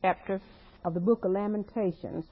chapter of the book of Lamentations.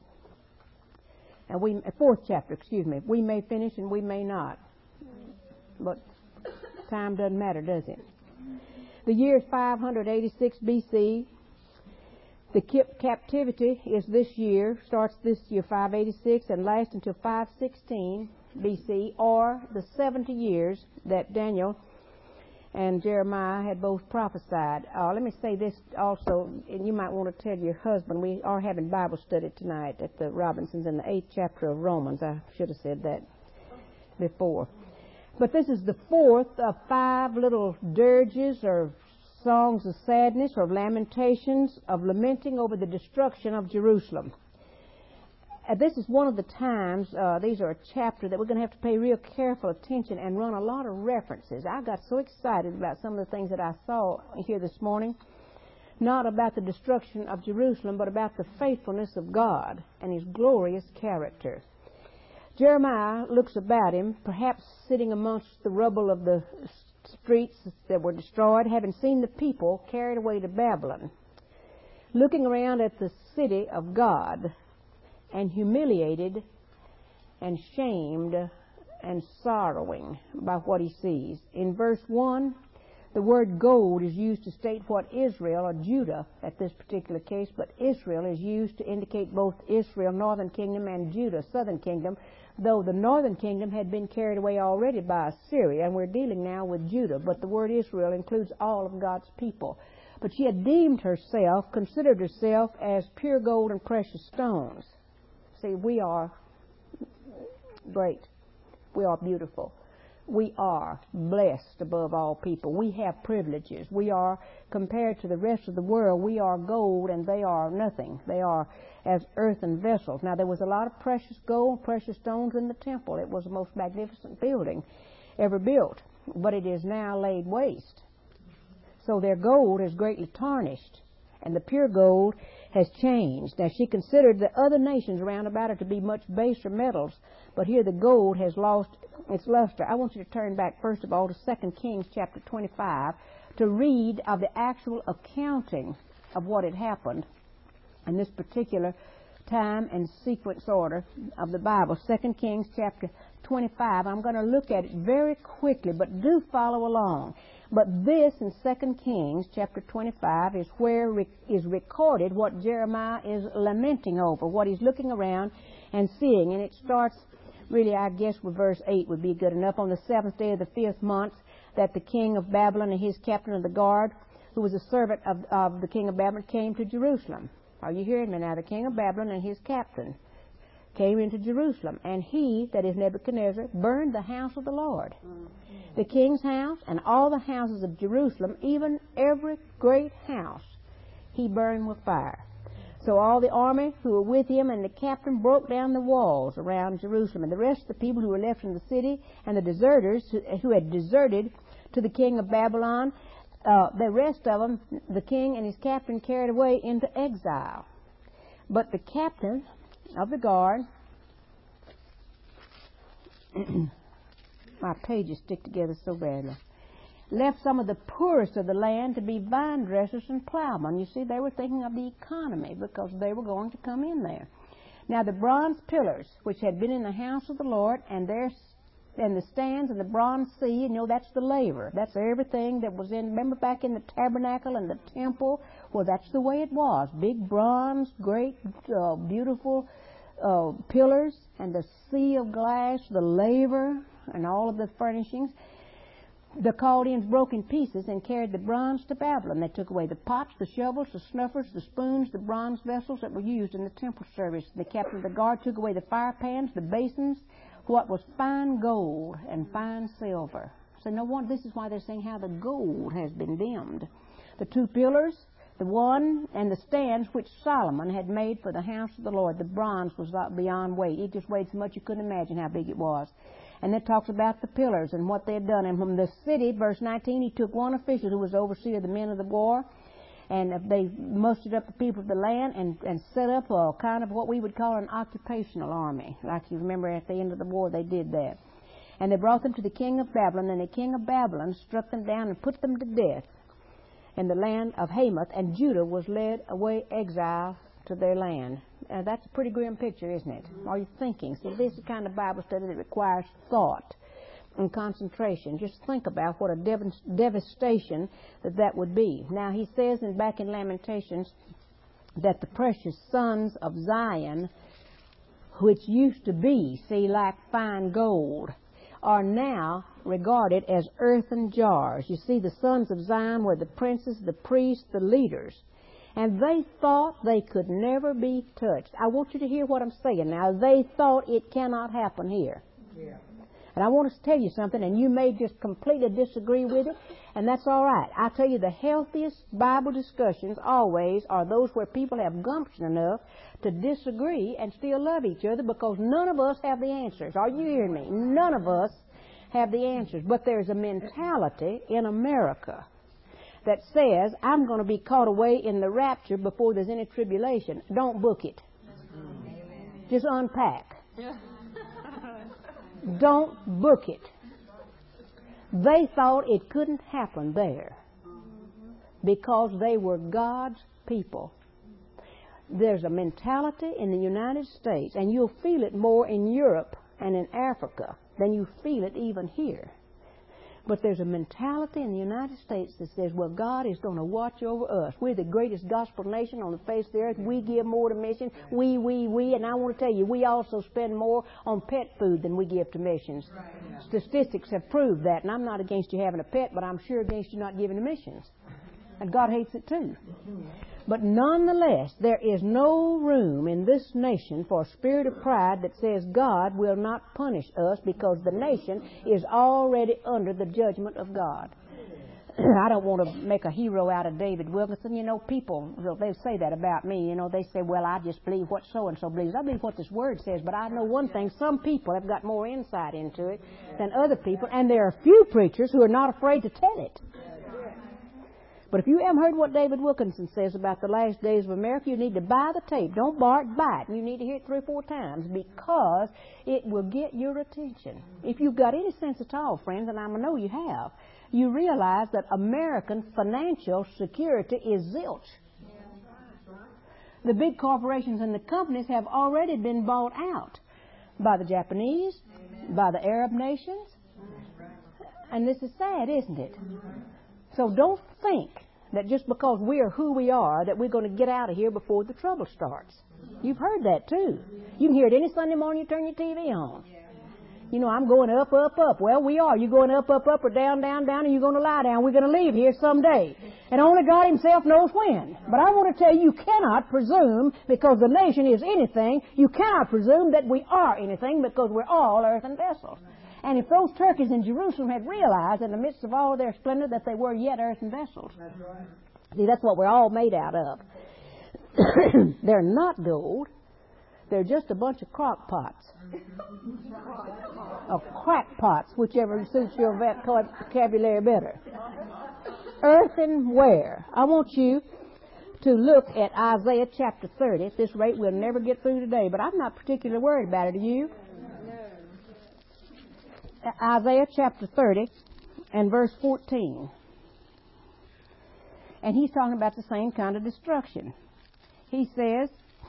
And fourth chapter, We may finish and we may not. But time doesn't matter, does it? The year is 586 BC. The captivity is this year, starts this year 586 and lasts until 516 BC, or the 70 years that Daniel and Jeremiah had both prophesied. Let me say this also, and you might want to tell your husband, we are having Bible study tonight at the Robinsons in the 8th chapter of Romans. I should have said that before. But this is the fourth of 5 little dirges or songs of sadness or lamentations of lamenting over the destruction of Jerusalem. This is one of the times, these are a chapter that we're going to have to pay real careful attention and run a lot of references. I got so excited about some of the things that I saw here this morning, not about the destruction of Jerusalem, but about the faithfulness of God and His glorious character. Jeremiah looks about him, perhaps sitting amongst the rubble of the streets that were destroyed, having seen the people carried away to Babylon, looking around at the city of God, and humiliated and shamed and sorrowing by what he sees. In verse 1, the word gold is used to state what Israel, or Judah at this particular case, but Israel is used to indicate both Israel, northern kingdom, and Judah, southern kingdom, though the northern kingdom had been carried away already by Assyria, and we're dealing now with Judah. But the word Israel includes all of God's people. But she had deemed herself, considered herself as pure gold and precious stones. See, we are great. We are beautiful. We are blessed above all people. We have privileges. We are, compared to the rest of the world, we are gold and they are nothing. They are as earthen vessels. Now, there was a lot of precious gold, precious stones in the temple. It was the most magnificent building ever built, but it is now laid waste. So their gold is greatly tarnished, and the pure gold has changed. Now, she considered the other nations around about her to be much baser metals, but here the gold has lost its luster. I want you to turn back, first of all, to 2 Kings chapter 25 to read of the actual accounting of what had happened in this particular time and sequence order of the Bible. 2 Kings chapter 25. I'm going to look at it very quickly, but do follow along. But this in 2 Kings chapter 25 is where is recorded what Jeremiah is lamenting over, what he's looking around and seeing. And it starts, really, I guess, with verse 8 would be good enough. On the 7th day of the 5th month, that the king of Babylon and his captain of the guard, who was a servant of the king of Babylon, came to Jerusalem. Are you hearing me now? The king of Babylon and his captain came into Jerusalem, and he, that is Nebuchadnezzar, burned the house of the Lord, the king's house, and all the houses of Jerusalem, even every great house, he burned with fire. So all the army who were with him and the captain broke down the walls around Jerusalem, and the rest of the people who were left in the city, and the deserters who had deserted to the king of Babylon, the rest of them, the king and his captain carried away into exile. But the captain of the guard, my pages stick together so badly, left some of the poorest of the land to be vine dressers and plowmen. You see, they were thinking of the economy because they were going to come in there. Now the bronze pillars which had been in the house of the Lord, and the stands and the bronze sea, that's the laver. That's everything that was in. Remember back in the tabernacle and the temple? Well, that's the way it was. Big bronze, great, beautiful pillars, and the sea of glass, the laver, and all of the furnishings. The Chaldeans broke in pieces and carried the bronze to Babylon. They took away the pots, the shovels, the snuffers, the spoons, the bronze vessels that were used in the temple service. The captain of the guard took away the fire pans, the basins, what was fine gold and fine silver. So no wonder, this is why they're saying how the gold has been dimmed. The 2 pillars, the one, and the stands which Solomon had made for the house of the Lord. The bronze was beyond weight. It just weighed so much you couldn't imagine how big it was. And it talks about the pillars and what they had done. And from the city, verse 19, he took one official who was overseer of the men of the war, and they mustered up the people of the land and set up a kind of what we would call an occupational army. Like you remember at the end of the war they did that. And they brought them to the king of Babylon, and the king of Babylon struck them down and put them to death. in the land of Hamath, and Judah was led away exile to their land. That's a pretty grim picture, isn't it? Are you thinking? See, this is the kind of Bible study that requires thought and concentration. Just think about what a devastation that would be. Now, he says back in Lamentations that the precious sons of Zion, which used to be, see, like fine gold, are now regarded as earthen jars. You see, the sons of Zion were the princes, the priests, the leaders. And they thought they could never be touched. I want you to hear what I'm saying now. They thought it cannot happen here. Yeah. And I want to tell you something, and you may just completely disagree with it, and that's all right. I tell you, the healthiest Bible discussions always are those where people have gumption enough to disagree and still love each other, because none of us have the answers. Are you hearing me? None of us have the answers. But there's a mentality in America that says, I'm going to be caught away in the rapture before there's any tribulation. Don't book it. Just unpack. Don't book it. They thought it couldn't happen there because they were God's people. There's a mentality in the United States, and you'll feel it more in Europe and in Africa than you feel it even here. But there's a mentality in the United States that says, well, God is going to watch over us. We're the greatest gospel nation on the face of the earth. We give more to missions. We. And I want to tell you, we also spend more on pet food than we give to missions. Right. Yeah. Statistics have proved that. And I'm not against you having a pet, but I'm sure against you not giving to missions. And God hates it too. But nonetheless, there is no room in this nation for a spirit of pride that says God will not punish us because the nation is already under the judgment of God. I don't want to make a hero out of David Wilkerson. You know, people, they say that about me. You know, they say, well, I just believe what so-and-so believes. I believe what this word says, but I know one thing. Some people have got more insight into it than other people, and there are few preachers who are not afraid to tell it. But if you haven't heard what David Wilkinson says about the last days of America, you need to buy the tape. Don't borrow it, buy it. You need to hear it 3 or 4 times because it will get your attention. If you've got any sense at all, friends, and I know you have, you realize that American financial security is zilch. The big corporations and the companies have already been bought out by the Japanese, by the Arab nations. And this is sad, isn't it? So don't think that just because we are who we are that we're going to get out of here before the trouble starts. You've heard that too. You can hear it any Sunday morning you turn your TV on. You know, I'm going up, up, up. Well, we are. You're going up, up, up, or down, down, down, and you're going to lie down. We're going to leave here someday. And only God Himself knows when. But I want to tell you, you cannot presume because the nation is anything. You cannot presume that we are anything because we're all earthen vessels. And if those turkeys in Jerusalem had realized in the midst of all their splendor that they were yet earthen vessels. That's right. See, that's what we're all made out of. They're not gold. They're just a bunch of crock pots. Or crackpots, whichever suits your vocabulary better. Earthenware. I want you to look at Isaiah chapter 30. At this rate, we'll never get through today, but I'm not particularly worried about it. Are you? Isaiah chapter 30 and verse 14. And he's talking about the same kind of destruction. He says,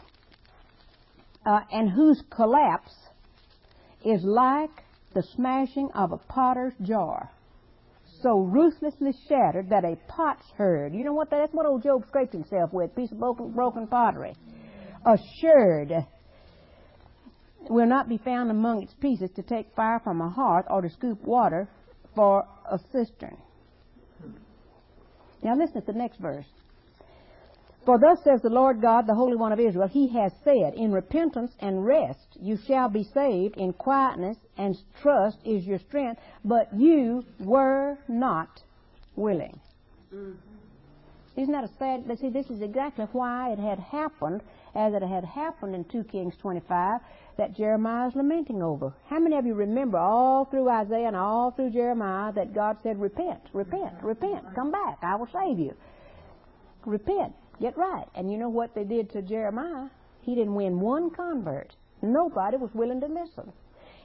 and whose collapse is like the smashing of a potter's jar, so ruthlessly shattered that a potsherd, you know what that's what old Job scraped himself with, a piece of broken pottery, assured will not be found among its pieces to take fire from a hearth or to scoop water for a cistern. Now listen to the next verse. For thus says the Lord God, the Holy One of Israel, He has said, in repentance and rest you shall be saved, in quietness and trust is your strength, but you were not willing. Isn't that a sad... But see, this is exactly why it had happened, as it had happened in 2 Kings 25, that Jeremiah is lamenting over. How many of you remember all through Isaiah and all through Jeremiah that God said, repent, repent, repent, come back, I will save you. Repent, get right. And you know what they did to Jeremiah? He didn't win one convert. Nobody was willing to listen.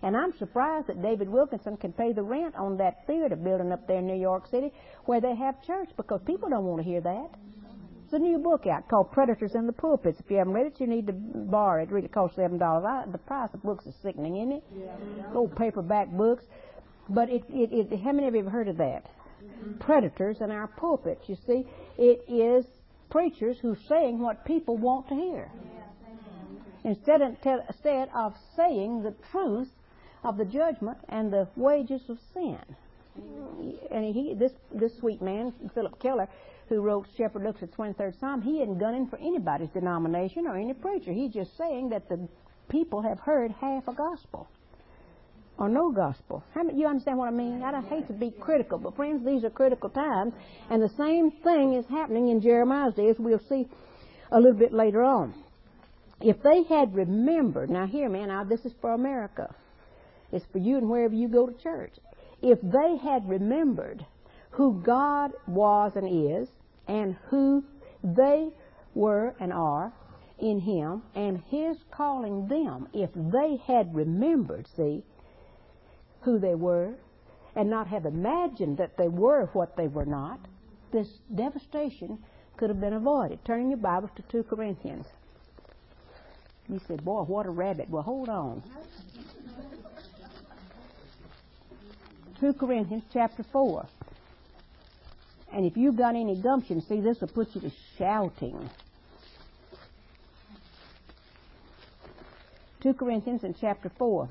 And I'm surprised that David Wilkinson can pay the rent on that theater building up there in New York City where they have church, because people don't want to hear that. There's a new book out called Predators in the Pulpits. If you haven't read it, you need to borrow it. It really costs $7. The price of books is sickening, isn't it? Yeah. Old paperback books. But how many of you have heard of that? Predators in our pulpits. You see, it is preachers who are saying what people want to hear. Instead of saying the truth of the judgment and the wages of sin. And this sweet man, Philip Keller, who wrote Shepherd Looks at 23rd Psalm, he isn't gunning for anybody's denomination or any preacher. He's just saying that the people have heard half a gospel or no gospel. You understand what I mean? I don't hate to be critical, but friends, these are critical times, and the same thing is happening in Jeremiah's day, as we'll see a little bit later on. If they had remembered, now hear me, now this is for America. It's for you and wherever you go to church. If they had remembered who God was and is, and who they were and are in Him, and His calling them, if they had remembered, see, who they were, and not have imagined that they were what they were not, this devastation could have been avoided. Turn your Bibles to 2 Corinthians. You say, boy, what a rabbit. Well, hold on. 2 Corinthians chapter 4. And if you've got any gumption, see, this will put you to shouting. 2 Corinthians in chapter 4.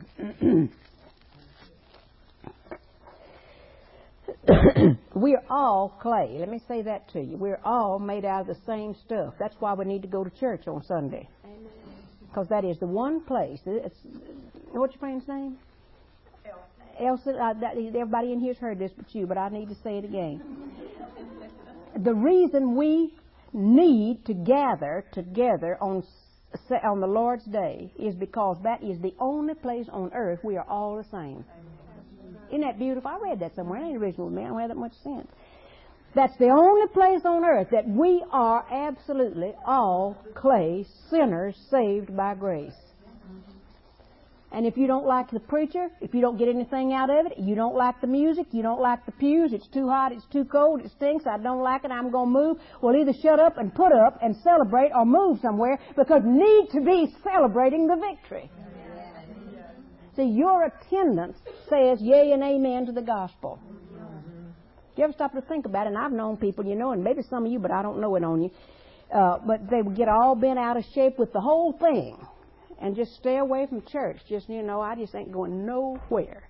We're all clay. Let me say that to you. We're all made out of the same stuff. That's why we need to go to church on Sunday. Because that is the one place. What's your friend's name? Elsa. Everybody in here's heard this but you, but I need to say it again. The reason we need to gather together on the Lord's Day is because that is the only place on earth we are all the same. Isn't that beautiful? I read that somewhere. I ain't original with me. I don't have that much sense. That's the only place on earth that we are absolutely all clay sinners saved by grace. And if you don't like the preacher, if you don't get anything out of it, you don't like the music, you don't like the pews, it's too hot, it's too cold, it stinks, I don't like it, I'm going to move, well, either shut up and put up and celebrate or move somewhere, because you need to be celebrating the victory. See, your attendance says yea and amen to the gospel. You ever stop to think about it? And I've known people, you know, and maybe some of you, but I don't know it on you, but they would get all bent out of shape with the whole thing and just stay away from church. Just, you know, I just ain't going nowhere.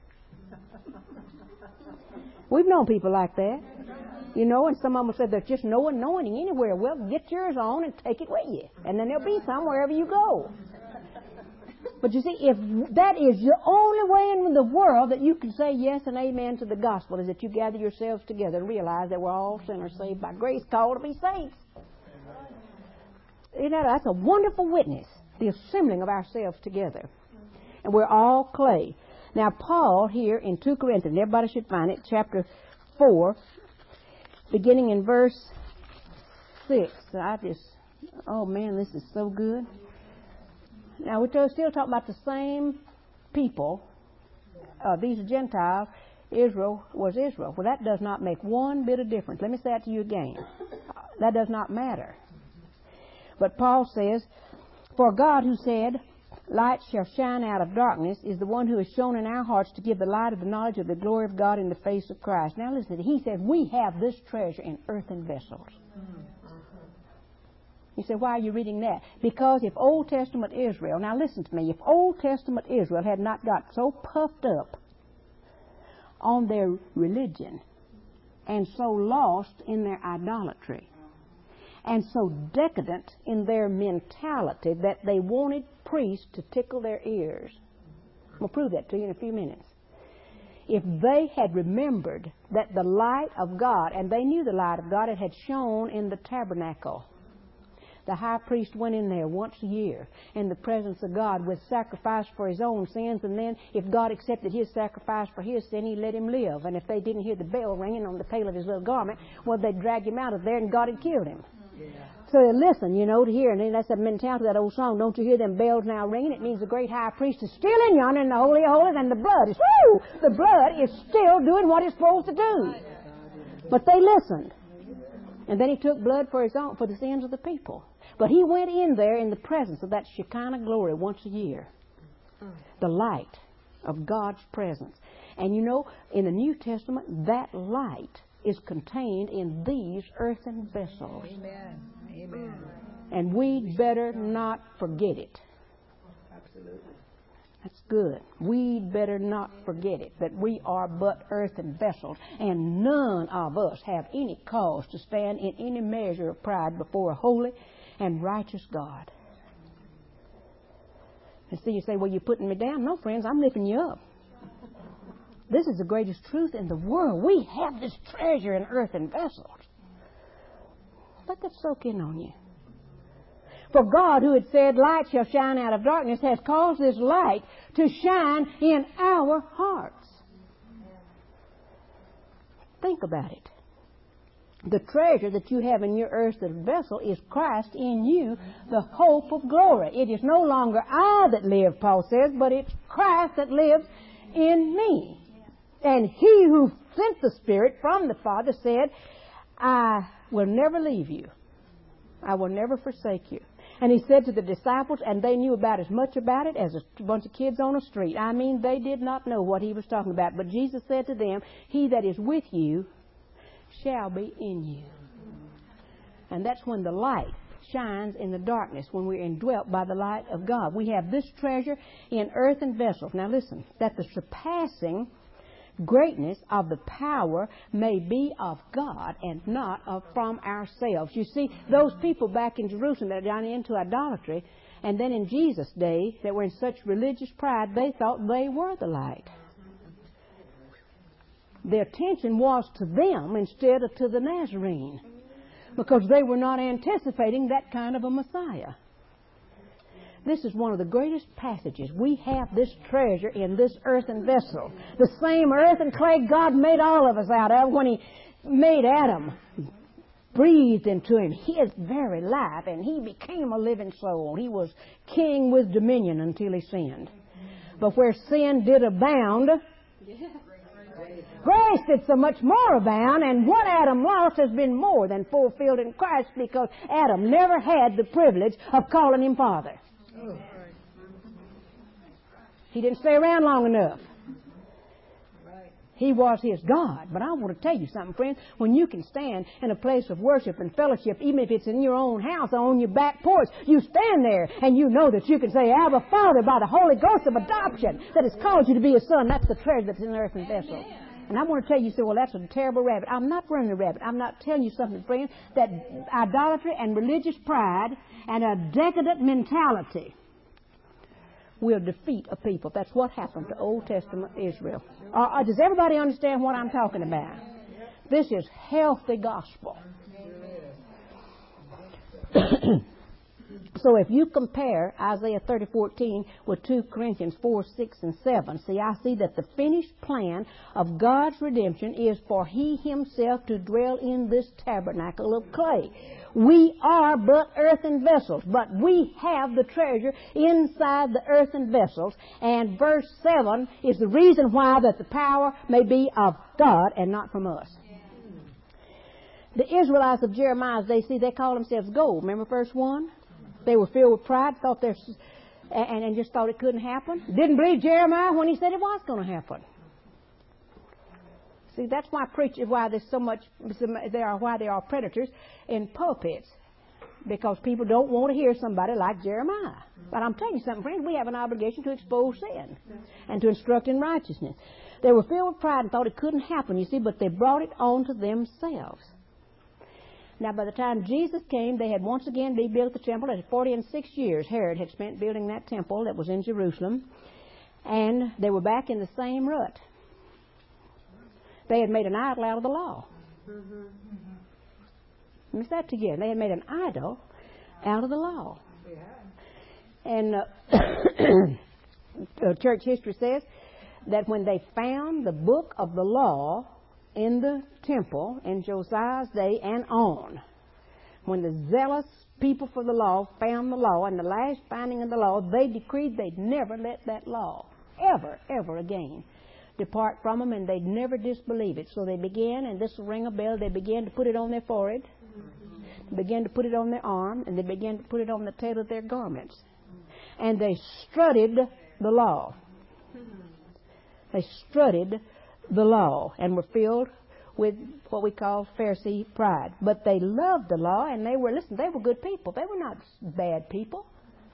We've known people like that, you know, and some of them said there's just no anointing anywhere. Well, get yours on and take it with you, and then there'll be some wherever you go. But you see, if that is your only way in the world that you can say yes and amen to the gospel, is that you gather yourselves together and realize that we're all sinners saved by grace, called to be saints. You know, that's a wonderful witness, the assembling of ourselves together. And we're all clay. Now, Paul here in 2 Corinthians, everybody should find it, chapter 4, beginning in verse 6. Oh man, this is so good. Now, we're still talking about the same people. These are Gentiles. Israel was Israel. Well, that does not make one bit of difference. Let me say that to you again. That does not matter. But Paul says, for God who said, light shall shine out of darkness, is the one who has shown in our hearts to give the light of the knowledge of the glory of God in the face of Christ. Now listen, he says we have this treasure in earthen vessels. You say, why are you reading that? Because if Old Testament Israel, now listen to me, if Old Testament Israel had not got so puffed up on their religion and so lost in their idolatry and so decadent in their mentality that they wanted priests to tickle their ears. I'll prove that to you in a few minutes. If they had remembered that the light of God, and they knew the light of God, it had shone in the tabernacle. The high priest went in there once a year in the presence of God with sacrifice for his own sins, and then if God accepted his sacrifice for his sin, he let him live. And if they didn't hear the bell ringing on the tail of his little garment, well, they'd drag him out of there and God had killed him. So they listen, to hear. And then that's the mentality of that old song. Don't you hear them bells now ringing? It means the great high priest is still in yonder in the Holy of Holies, and the blood is, the blood is still doing what it's supposed to do. But they listened. And then he took blood for for the sins of the people. But he went in there in the presence of that Shekinah glory once a year. The light of God's presence. And in the New Testament, that light is contained in these earthen vessels. Amen. Amen. And we'd better not forget it. Absolutely. That's good. We'd better not forget it, that we are but earthen vessels, and none of us have any cause to stand in any measure of pride before a holy and righteous God. And so you say, well, you're putting me down. No, friends, I'm lifting you up. This is the greatest truth in the world. We have this treasure in earthen vessels. Let that soak in on you. For God, who had said, light shall shine out of darkness, has caused this light to shine in our hearts. Think about it. The treasure that you have in your earthen vessel is Christ in you, the hope of glory. It is no longer I that live, Paul says, but it's Christ that lives in me. And he who sent the Spirit from the Father said, I will never leave you. I will never forsake you. And he said to the disciples, and they knew about as much about it as a bunch of kids on a street. I mean, they did not know what he was talking about. But Jesus said to them, he that is with you shall be in you. And that's when the light shines in the darkness, when we're indwelt by the light of God. We have this treasure in earthen vessels. Now listen, that the surpassing greatness of the power may be of God and not from ourselves. You see, those people back in Jerusalem that had gone into idolatry, and then in Jesus' day that were in such religious pride, they thought they were the light. Their attention was to them instead of to the Nazarene, because they were not anticipating that kind of a Messiah. This is one of the greatest passages. We have this treasure in this earthen vessel. The same earth and clay God made all of us out of when He made Adam. Breathed into him His very life, and he became a living soul. He was king with dominion until he sinned. But where sin did abound, grace did so much more abound, and what Adam lost has been more than fulfilled in Christ, because Adam never had the privilege of calling him Father. He didn't stay around long enough. He was his God. But I want to tell you something, friends. When you can stand in a place of worship and fellowship, even if it's in your own house or on your back porch, you stand there and you know that you can say, Abba, Father, by the Holy Ghost of adoption that has called you to be a son. That's the treasure that's in the earthen vessel. And I want to tell you, well, that's a terrible rabbit. I'm not running a rabbit. I'm not telling you something, friends, that idolatry and religious pride and a decadent mentality will defeat a people. That's what happened to Old Testament Israel. Does everybody understand what I'm talking about? This is healthy gospel. So if you compare Isaiah 30:14 with 2 Corinthians 4:6 and 7, I see that the finished plan of God's redemption is for He Himself to dwell in this tabernacle of clay. We are but earthen vessels, but we have the treasure inside the earthen vessels. And verse 7 is the reason why that the power may be of God and not from us. The Israelites of Jeremiah's day, they call themselves gold. Remember verse 1? They were filled with pride, thought and just thought it couldn't happen. Didn't believe Jeremiah when he said it was going to happen. See, that's why there's so much, why there are predators in pulpits. Because people don't want to hear somebody like Jeremiah. But I'm telling you something, friends, we have an obligation to expose sin and to instruct in righteousness. They were filled with pride and thought it couldn't happen, but they brought it on to themselves. Now, by the time Jesus came, they had once again rebuilt the temple. At 46 years, Herod had spent building that temple that was in Jerusalem. And they were back in the same rut. They had made an idol out of the law. Miss that together. They had made an idol out of the law. And church history says that when they found the book of the law in the temple in Josiah's day and on, When the zealous people for the law found the law, and the last finding of the law, they decreed they'd never let that law ever again depart from them, and they'd never disbelieve it. So they began, and this will ring a bell, they began to put it on their forehead, they began to put it on their arm, and they began to put it on the tail of their garments. And they strutted the law. They strutted the law and were filled with what we call Pharisee pride. But they loved the law, and they were good people. They were not bad people.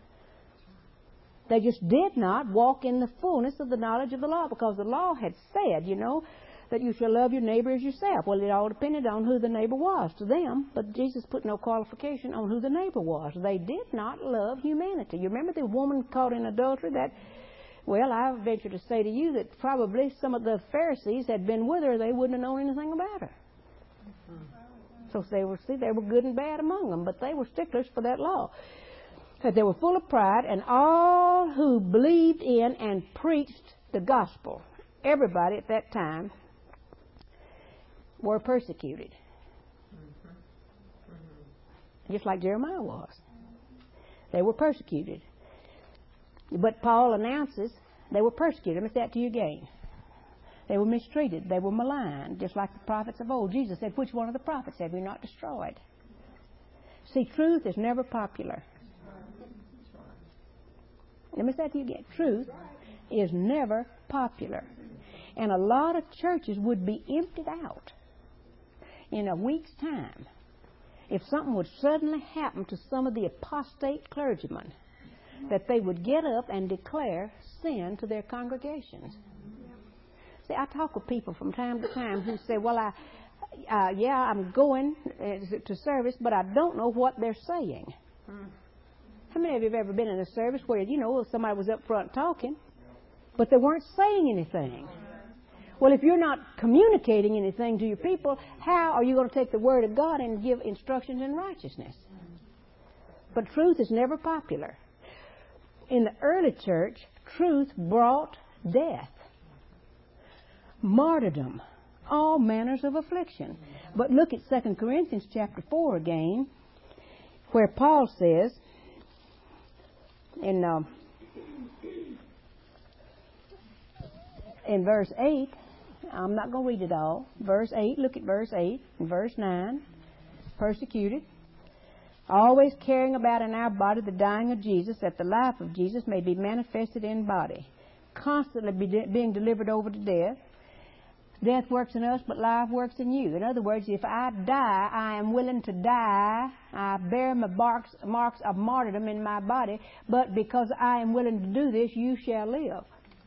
They just did not walk in the fullness of the knowledge of the law, because the law had said, that you shall love your neighbor as yourself. Well, it all depended on who the neighbor was to them, but Jesus put no qualification on who the neighbor was. They did not love humanity. You remember the woman caught in adultery that... Well, I venture to say to you that probably some of the Pharisees had been with her, they wouldn't have known anything about her. So they were good and bad among them, but they were sticklers for that law. That they were full of pride, and all who believed in and preached the gospel, everybody at that time, were persecuted. Just like Jeremiah was. They were persecuted. But Paul announces they were persecuted. Let me say that to you again. They were mistreated. They were maligned, just like the prophets of old. Jesus said, which one of the prophets have you not destroyed? See, truth is never popular. Let me say that to you again. Truth is never popular. And a lot of churches would be emptied out in a week's time if something would suddenly happen to some of the apostate clergymen, that they would get up and declare sin to their congregations. See, I talk with people from time to time who say, well, I'm going to service, but I don't know what they're saying. How many of you have ever been in a service where, somebody was up front talking, but they weren't saying anything? Well, if you're not communicating anything to your people, how are you going to take the Word of God and give instructions in righteousness? But truth is never popular. In the early church, truth brought death, martyrdom, all manners of affliction. But look at 2 Corinthians chapter 4 again, where Paul says in verse 8, I'm not going to read it all. Verse 8, look at verse 8 and verse 9. Persecuted, always carrying about in our body the dying of Jesus, that the life of Jesus may be manifested in body. Constantly being delivered over to death. Death works in us, but life works in you. In other words, if I die, I am willing to die. I bear my marks of martyrdom in my body, but because I am willing to do this, you shall live.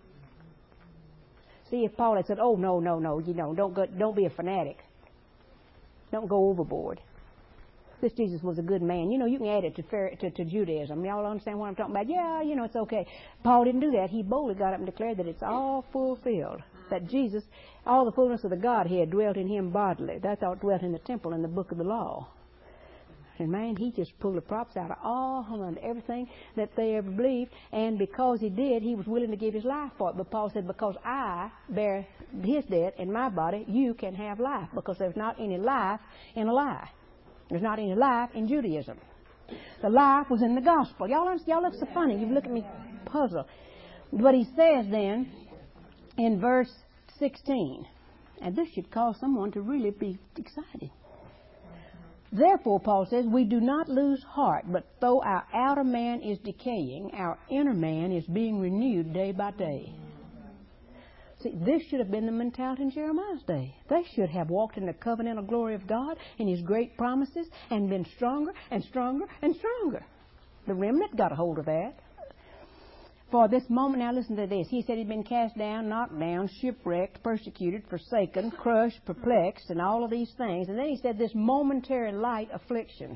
See, if Paul had said, oh, no, don't be a fanatic. Don't go overboard. This Jesus was a good man. You can add it to Judaism. Y'all understand what I'm talking about? Yeah, it's okay. Paul didn't do that. He boldly got up and declared that it's all fulfilled. That Jesus, all the fullness of the Godhead dwelt in him bodily. That all dwelt in the temple in the book of the law. And man, he just pulled the props out of all and everything that they ever believed. And because he did, he was willing to give his life for it. But Paul said, because I bear his death in my body, you can have life. Because there's not any life in a lie. There's not any life in Judaism. The life was in the gospel. Y'all look so funny. You look at me puzzled. But he says then in verse 16, and this should cause someone to really be excited. Therefore, Paul says, we do not lose heart, but though our outer man is decaying, our inner man is being renewed day by day. See, this should have been the mentality in Jeremiah's day. They should have walked in the covenantal glory of God and His great promises and been stronger and stronger and stronger. The remnant got a hold of that. For this moment, now listen to this. He said he'd been cast down, knocked down, shipwrecked, persecuted, forsaken, crushed, perplexed, and all of these things. And then he said this momentary light affliction.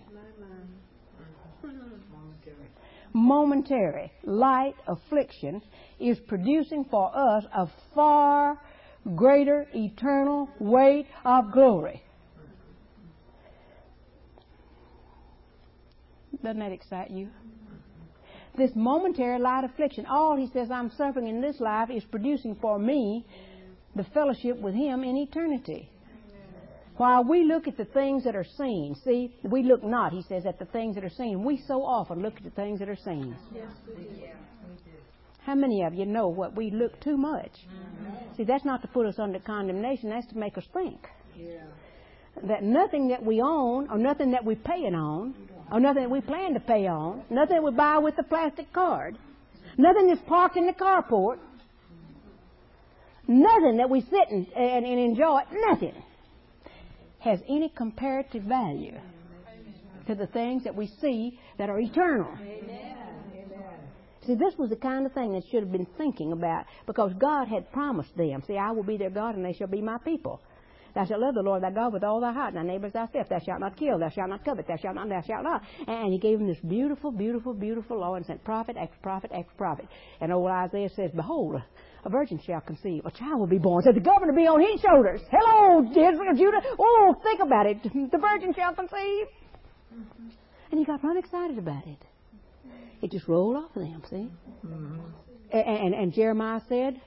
Momentary light affliction is producing for us a far greater eternal weight of glory. Doesn't that excite you? This momentary light affliction, all he says I'm suffering in this life is producing for me the fellowship with Him in eternity. While we look at the things that are seen, see, we look not, he says, at the things that are seen. We so often look at the things that are seen. Yes, we do. How many of you know what we look too much? See, that's not to put us under condemnation. That's to make us think. Yeah. That nothing that we own, or nothing that we're paying on, or nothing that we plan to pay on, nothing that we buy with a plastic card, nothing that's parked in the carport, nothing that we sit and enjoy, nothing has any comparative value to the things that we see that are eternal. Amen. See, this was the kind of thing they should have been thinking about, because God had promised them. See, I will be their God and they shall be my people. Thou shalt love the Lord thy God with all thy heart, and thy neighbor as thyself. Thou shalt not kill, thou shalt not covet, thou shalt not, thou shalt not. And he gave them this beautiful, beautiful, beautiful law and sent prophet after prophet after prophet. And old Isaiah says, behold, a virgin shall conceive, a child will be born. Said the governor be on his shoulders. Hello, Israel, Judah. Oh, think about it. The virgin shall conceive. And he got right excited about it. It just rolled off of them, see? And Jeremiah said,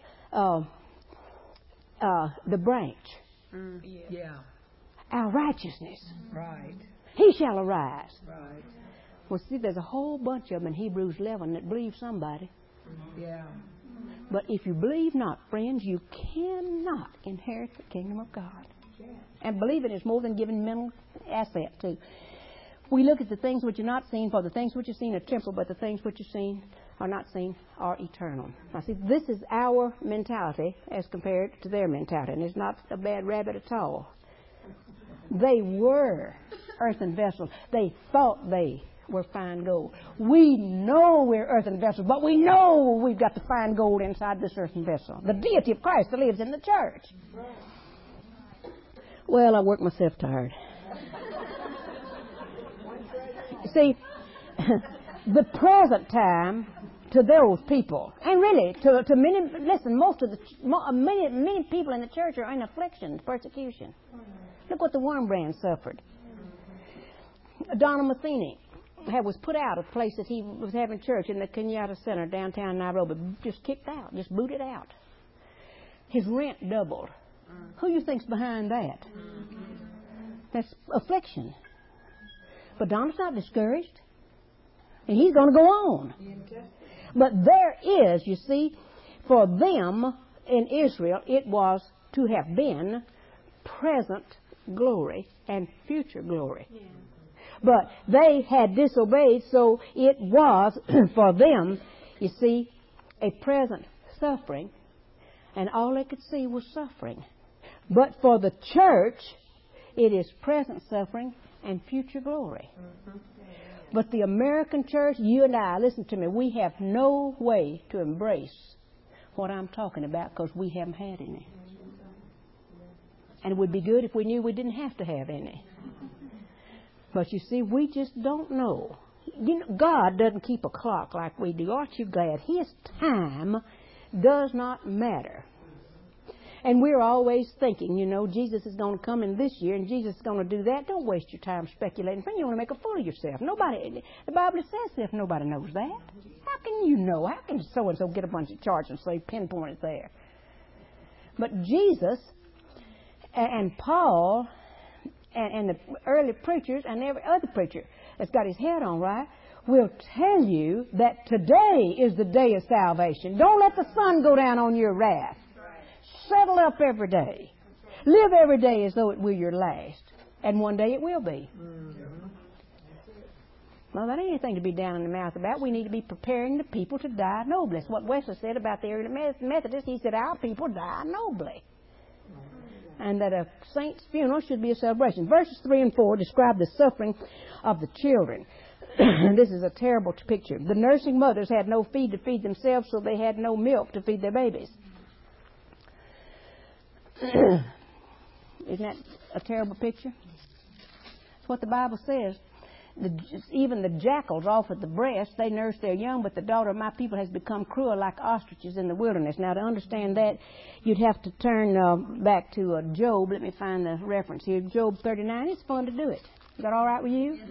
the branch. Yeah. Our righteousness. Right. He shall arise. Right. Well, see, there's a whole bunch of them in Hebrews 11 that believe somebody. Yeah. But if you believe not, friends, you cannot inherit the kingdom of God. And believing is more than giving mental asset, too. We look at the things which are not seen, for the things which are seen are temporal, but the things which are seen are not seen are eternal. Now, see, this is our mentality as compared to their mentality, and it's not a bad rabbit at all. They were earthen vessels. They thought they were fine gold. We know we're earthen vessels, but we know we've got the fine gold inside this earthen vessel. The deity of Christ that lives in the church. Well, I work myself tired. See, the present time to those people, and really to many, listen, many people in the church are in affliction, persecution. Look what the Wormbrand suffered. Donald Matheny was put out of the place that he was having church in the Kenyatta Center, downtown Nairobi, just kicked out, just booted out. His rent doubled. Who do you think's behind that? That's affliction. But Donald's not discouraged. And he's going to go on. But there is, you see, for them in Israel, it was to have been present glory and future glory. Yeah. But they had disobeyed, so it was for them, you see, a present suffering, and all they could see was suffering. But for the church, it is present suffering and future glory. But the American church, you and I, listen to me, we have no way to embrace what I'm talking about because we haven't had any. And it would be good if we knew we didn't have to have any. But you see, we just don't know. You know, God doesn't keep a clock like we do. Aren't you glad? His time does not matter. And we're always thinking, you know, Jesus is going to come in this year and Jesus is going to do that. Don't waste your time speculating. Friend, you want to make a fool of yourself. Nobody, the Bible says if nobody knows that. How can you know? How can so-and-so get a bunch of charts and say pinpoint it there? But Jesus and Paul and the early preachers and every other preacher that's got his head on right will tell you that today is the day of salvation. Don't let the sun go down on your wrath. Settle up every day. Live every day as though it were your last. And one day it will be. Well, that ain't anything to be down in the mouth about. We need to be preparing the people to die nobly. That's what Wesley said about the early Methodists. He said, our people die nobly. And that a saint's funeral should be a celebration. Verses 3 and 4 describe the suffering of the children. This is a terrible picture. The nursing mothers had no feed to feed themselves, so they had no milk to feed their babies. Isn't that a terrible picture? That's what the Bible says. Even the jackals offer the breast. They nurse their young, but the daughter of my people has become cruel like ostriches in the wilderness. Now, to understand that, you'd have to turn back to Job. Let me find the reference here. Job 39. It's fun to do it. Is that all right with you?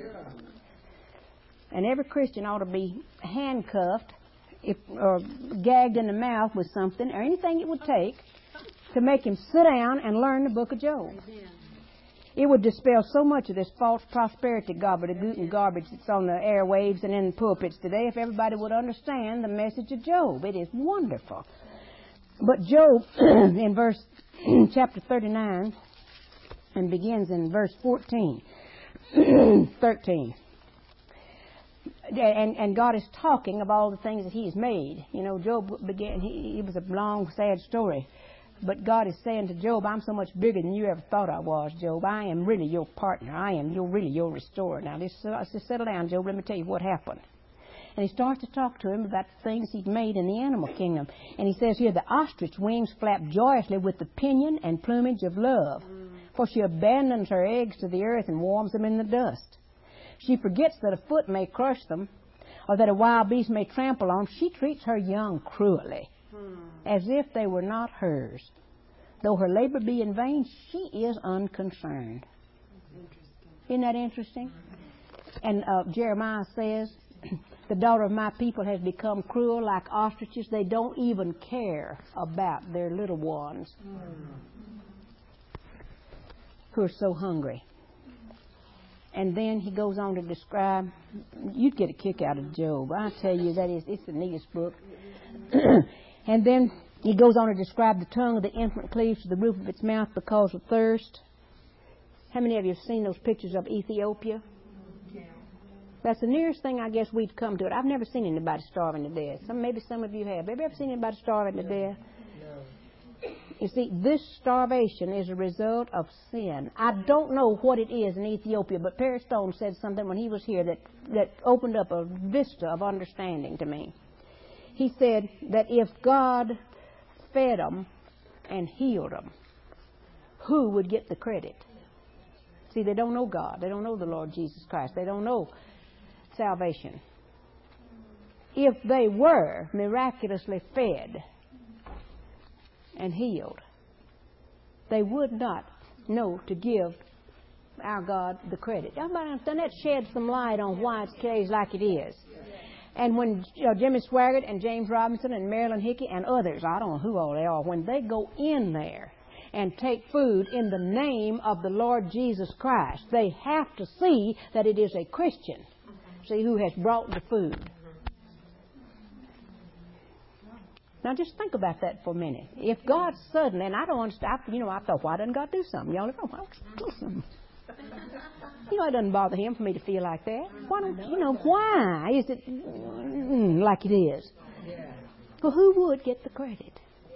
And every Christian ought to be handcuffed or gagged in the mouth with something or anything it would take to make him sit down and learn the book of Job. It would dispel so much of this false prosperity garbage that's on the airwaves and in the pulpits today if everybody would understand the message of Job. It is wonderful. But Job, in chapter 39, and begins in verse 13. And God is talking of all the things that He's made. You know, Job it was a long, sad story. But God is saying to Job, I'm so much bigger than you ever thought I was, Job. I am really your partner. I am really your restorer. Now, let's just settle down, Job. Let me tell you what happened. And he starts to talk to him about the things he'd made in the animal kingdom. And he says here, the ostrich wings flap joyously with the pinion and plumage of love. For she abandons her eggs to the earth and warms them in the dust. She forgets that a foot may crush them, or that a wild beast may trample on. She treats her young cruelly, as if they were not hers. Though her labor be in vain, she is unconcerned. Isn't that interesting? And Jeremiah says, the daughter of my people has become cruel like ostriches. They don't even care about their little ones who are so hungry. And then he goes on to describe, you'd get a kick out of Job. I tell you, it's the neatest book. And then he goes on to describe the tongue of the infant cleaves to the roof of its mouth because of thirst. How many of you have seen those pictures of Ethiopia? That's the nearest thing I guess we've come to it. I've never seen anybody starving to death. Maybe some of you have. Have you ever seen anybody starving to death? You see, this starvation is a result of sin. I don't know what it is in Ethiopia, but Perry Stone said something when he was here that opened up a vista of understanding to me. He said that if God fed them and healed them, who would get the credit? See, they don't know God. They don't know the Lord Jesus Christ. They don't know salvation. If they were miraculously fed and healed, they would not know to give our God the credit. Everybody understand? That sheds some light on why it's like it is. And when Jimmy Swaggart and James Robinson and Marilyn Hickey and others, I don't know who all they are, when they go in there and take food in the name of the Lord Jesus Christ, they have to see that it is a Christian, see, who has brought the food. Now just think about that for a minute. If God suddenly, and I don't understand, I thought, why doesn't God do something? Y'all know, why do something? It doesn't bother Him for me to feel like that. Why don't, why is it like it is? Well, who would get the credit?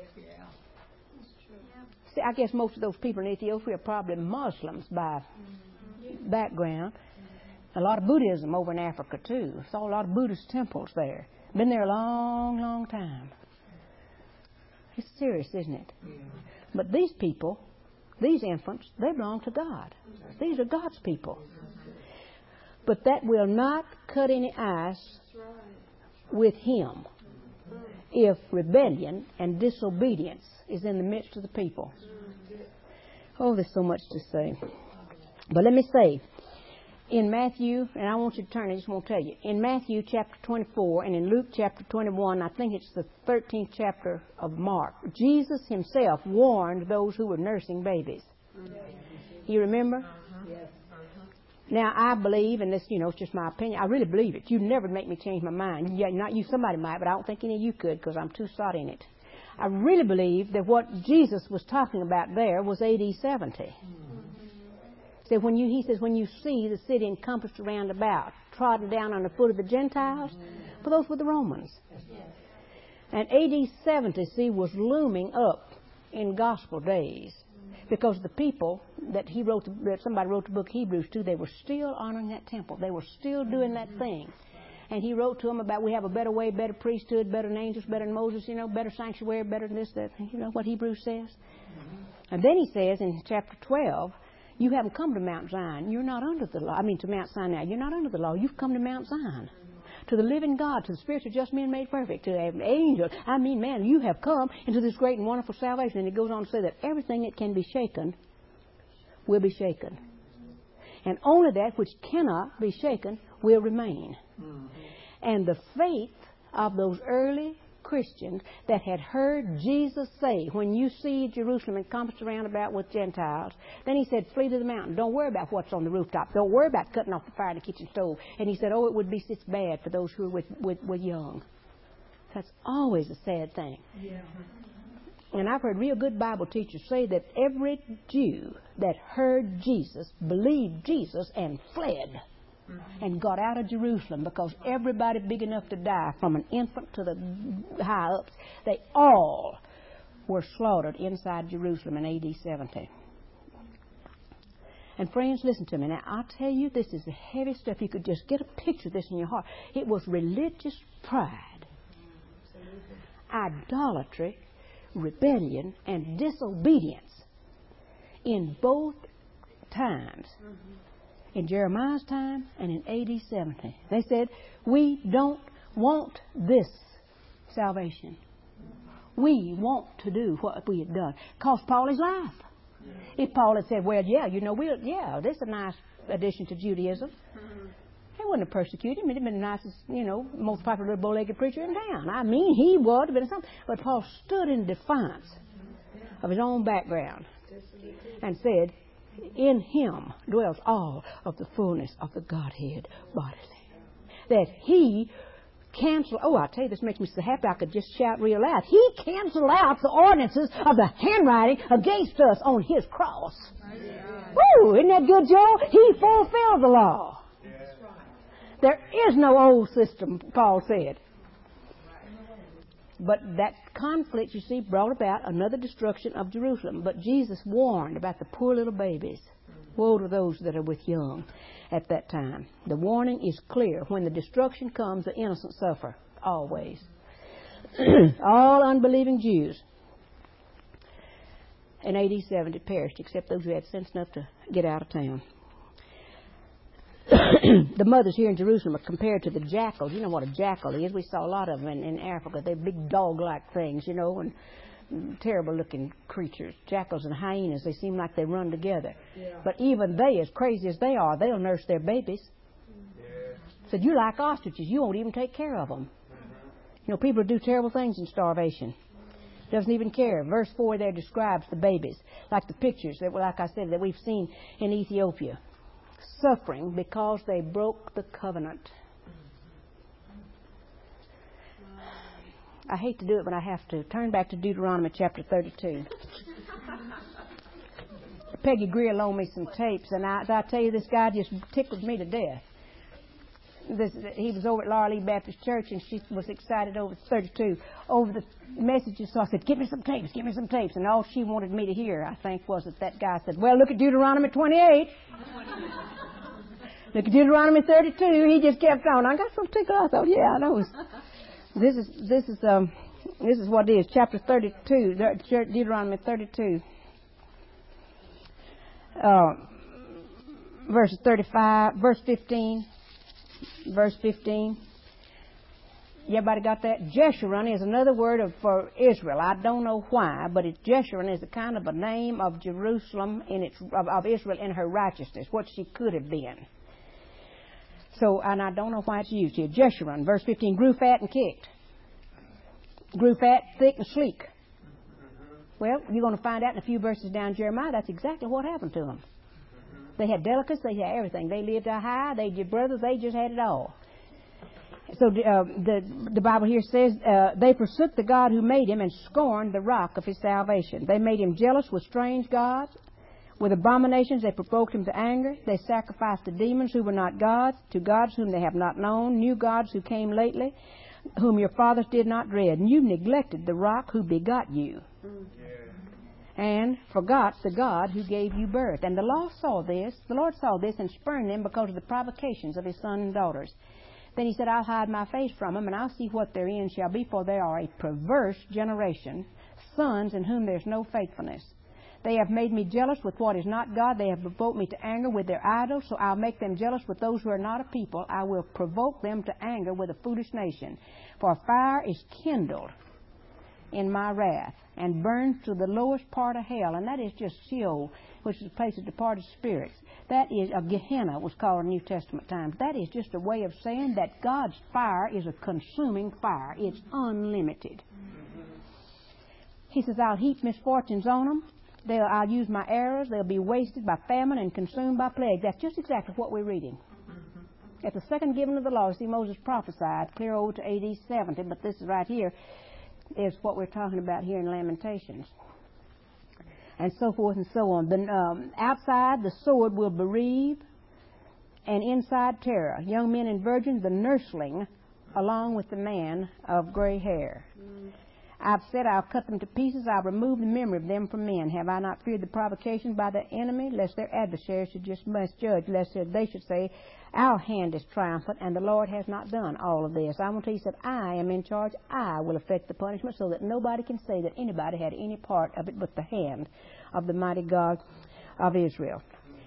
See, I guess most of those people in Ethiopia are probably Muslims by background. A lot of Buddhism over in Africa, too. Saw a lot of Buddhist temples there. Been there a long, long time. It's serious, isn't it? But these people, these infants, they belong to God. These are God's people. But that will not cut any ice with Him if rebellion and disobedience is in the midst of the people. Oh, there's so much to say. But let me say, in Matthew, and I want you to turn, I just want to tell you, in Matthew chapter 24 and in Luke chapter 21, I think it's the 13th chapter of Mark, Jesus Himself warned those who were nursing babies. You remember? Now, I believe, and this, it's just my opinion, I really believe it. You'd never make me change my mind. Yeah, not you, somebody might, but I don't think any of you could because I'm too sot in it. I really believe that what Jesus was talking about there was AD 70. So he says, when you see the city encompassed around about, trodden down on the foot of the Gentiles, but those were the Romans. And AD 70, was looming up in gospel days. Because the people that somebody wrote the book Hebrews to, they were still honoring that temple. They were still doing that thing. And he wrote to them about, we have a better way, better priesthood, better than angels, better than Moses, better sanctuary, better than this, that. You know what Hebrews says? And then he says in chapter 12, you haven't come to Mount Zion. You're not under the law. To Mount Sinai. You're not under the law. You've come to Mount Zion. To the living God, to the spiritual just men made perfect, to the angels. Man, you have come into this great and wonderful salvation. And it goes on to say that everything that can be shaken will be shaken. And only that which cannot be shaken will remain. And the faith of those early Christians that had heard Jesus say, when you see Jerusalem encompassed around about with Gentiles, then he said, flee to the mountain. Don't worry about what's on the rooftop. Don't worry about cutting off the fire in the kitchen stove. And he said, oh, it would be such bad for those who are with young. That's always a sad thing. Yeah. And I've heard real good Bible teachers say that every Jew that heard Jesus believed Jesus and fled and got out of Jerusalem, because everybody big enough to die, from an infant to the high-ups, they all were slaughtered inside Jerusalem in A.D. 70. And friends, listen to me. Now, I'll tell you, this is the heavy stuff. You could just get a picture of this in your heart. It was religious pride, idolatry, rebellion, and disobedience in both times. In Jeremiah's time and in A.D. 70. They said, we don't want this salvation. We want to do what we had done. Cost Paul his life. If Paul had said, well, this is a nice addition to Judaism. They wouldn't have persecuted him. He'd have been the nicest, most popular little bow-legged preacher in town. I mean, he would have been something. But Paul stood in defiance of his own background and said, in him dwells all of the fullness of the Godhead bodily. That he canceled, I tell you, this makes me so happy I could just shout real loud. He canceled out the ordinances of the handwriting against us on his cross. Woo! Isn't that good, Joe? He fulfilled the law. There is no old system, Paul said. But that conflict, you see, brought about another destruction of Jerusalem. But Jesus warned about the poor little babies. Woe to those that are with young at that time. The warning is clear. When the destruction comes, the innocent suffer. Always. All unbelieving Jews in A.D. 70 perished, except those who had sense enough to get out of town. The mothers here in Jerusalem are compared to the jackals. You know what a jackal is. We saw a lot of them in Africa. They're big dog-like things, and terrible-looking creatures. Jackals and hyenas, they seem like they run together. Yeah. But even they, as crazy as they are, they'll nurse their babies. Yeah. Said, you like ostriches. You won't even take care of them. People do terrible things in starvation. Doesn't even care. Verse 4 there describes the babies, like the pictures that, like I said, that we've seen in Ethiopia. Suffering because they broke the covenant. I hate to do it, but I have to. Turn back to Deuteronomy chapter 32. Peggy Greer loaned me some tapes, and I tell you, this guy just tickled me to death. He was over at Laurel Lee Baptist Church, and she was excited over 32, over the messages. So I said, give me some tapes. And all she wanted me to hear, I think, was that guy said, well, look at Deuteronomy 28. Look at Deuteronomy 32. He just kept on. I got so tickled. I thought, yeah, I know. This is what it is. Chapter 32, Deuteronomy 32, verse 35, verse 15. Verse 15. Everybody got that? Jeshurun is another word for Israel. I don't know why, but Jeshurun is a kind of a name of Jerusalem of Israel in her righteousness, what she could have been. So, and I don't know why it's used here. Jeshurun, verse 15, grew fat and kicked. Grew fat, thick, and sleek. Well, you're going to find out in a few verses down Jeremiah, that's exactly what happened to them. They had delicacies, they had everything. They lived high, they did brothers, they just had it all. So the Bible here says, they forsook the God who made him and scorned the rock of his salvation. They made him jealous with strange gods. With abominations they provoked him to anger. They sacrificed to demons who were not gods, to gods whom they have not known, new gods who came lately, whom your fathers did not dread. And you neglected the rock who begot you. And forgot the God who gave you birth. And the Lord saw this and spurned them because of the provocations of his sons and daughters. Then he said, I'll hide my face from them, and I'll see what their end shall be, for they are a perverse generation, sons in whom there's no faithfulness. They have made me jealous with what is not God. They have provoked me to anger with their idols, so I'll make them jealous with those who are not a people. I will provoke them to anger with a foolish nation. For fire is kindled in my wrath, and burns to the lowest part of hell, and that is just Sheol, which is a place of departed spirits. That is, a Gehenna was called in New Testament times. That is just a way of saying that God's fire is a consuming fire. It's unlimited. He says, I'll heap misfortunes on them. I'll use my arrows. They'll be wasted by famine and consumed by plague. That's just exactly what we're reading. At the second giving of the law, see, Moses prophesied clear over to AD 70, but this is right here is what we're talking about here in Lamentations. And so forth and so on. Then outside the sword will bereave, and inside terror. Young men and virgins, the nursling, along with the man of gray hair. I've said, I'll cut them to pieces. I'll remove the memory of them from men. Have I not feared the provocation by the enemy, lest their adversaries should just misjudge, lest they should say, our hand is triumphant, and the Lord has not done all of this. I want to tell you, he said, I am in charge. I will effect the punishment, so that nobody can say that anybody had any part of it but the hand of the mighty God of Israel.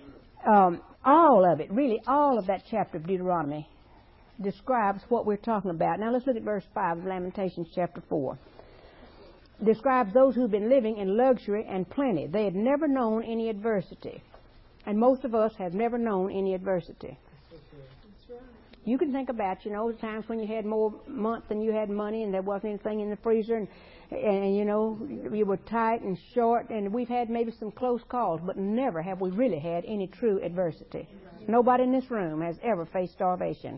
All of it, really all of that chapter of Deuteronomy describes what we're talking about. Now let's look at verse 5 of Lamentations chapter 4. Describes those who've been living in luxury and plenty. They had never known any adversity. And most of us have never known any adversity. You can think about, the times when you had more month than you had money, and there wasn't anything in the freezer, and you were tight and short, and we've had maybe some close calls, but never have we really had any true adversity. Nobody in this room has ever faced starvation.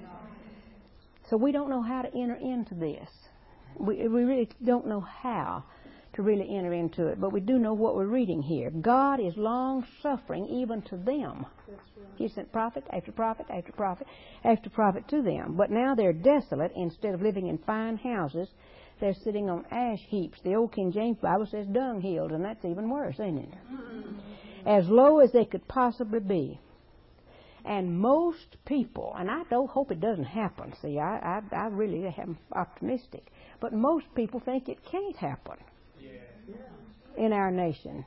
So we don't know how to enter into this. We really don't know how to really enter into it, but we do know what we're reading here. God is long-suffering even to them. He sent prophet after prophet after prophet after prophet to them. But now they're desolate. Instead of living in fine houses, they're sitting on ash heaps. The old King James Bible says dung hills, and that's even worse, isn't it? As low as they could possibly be. And most people, and I don't hope it doesn't happen, see, I really am optimistic, but most people think it can't happen in our nation.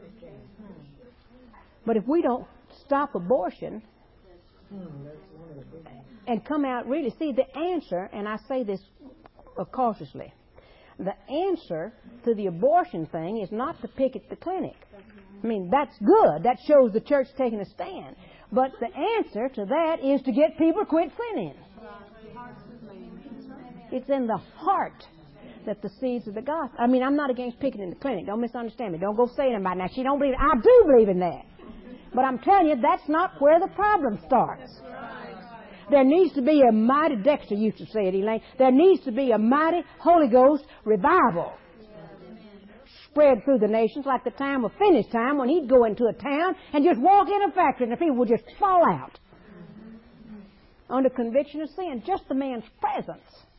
But if we don't stop abortion and come out really, see, the answer, and I say this cautiously, the answer to the abortion thing is not to picket the clinic. I mean, that's good. That shows the church taking a stand. But the answer to that is to get people to quit sinning. It's in the heart that the seeds of the gospel. I mean, I'm not against picketing the clinic. Don't misunderstand me. Don't go saying about now. She don't believe it. I do believe in that. But I'm telling you, that's not where the problem starts. There needs to be a mighty, Dexter used to say it, Elaine, there needs to be a mighty Holy Ghost revival spread through the nations, like the time of Finney's time, when he'd go into a town and just walk in a factory and the people would just fall out under conviction of sin, just the man's presence.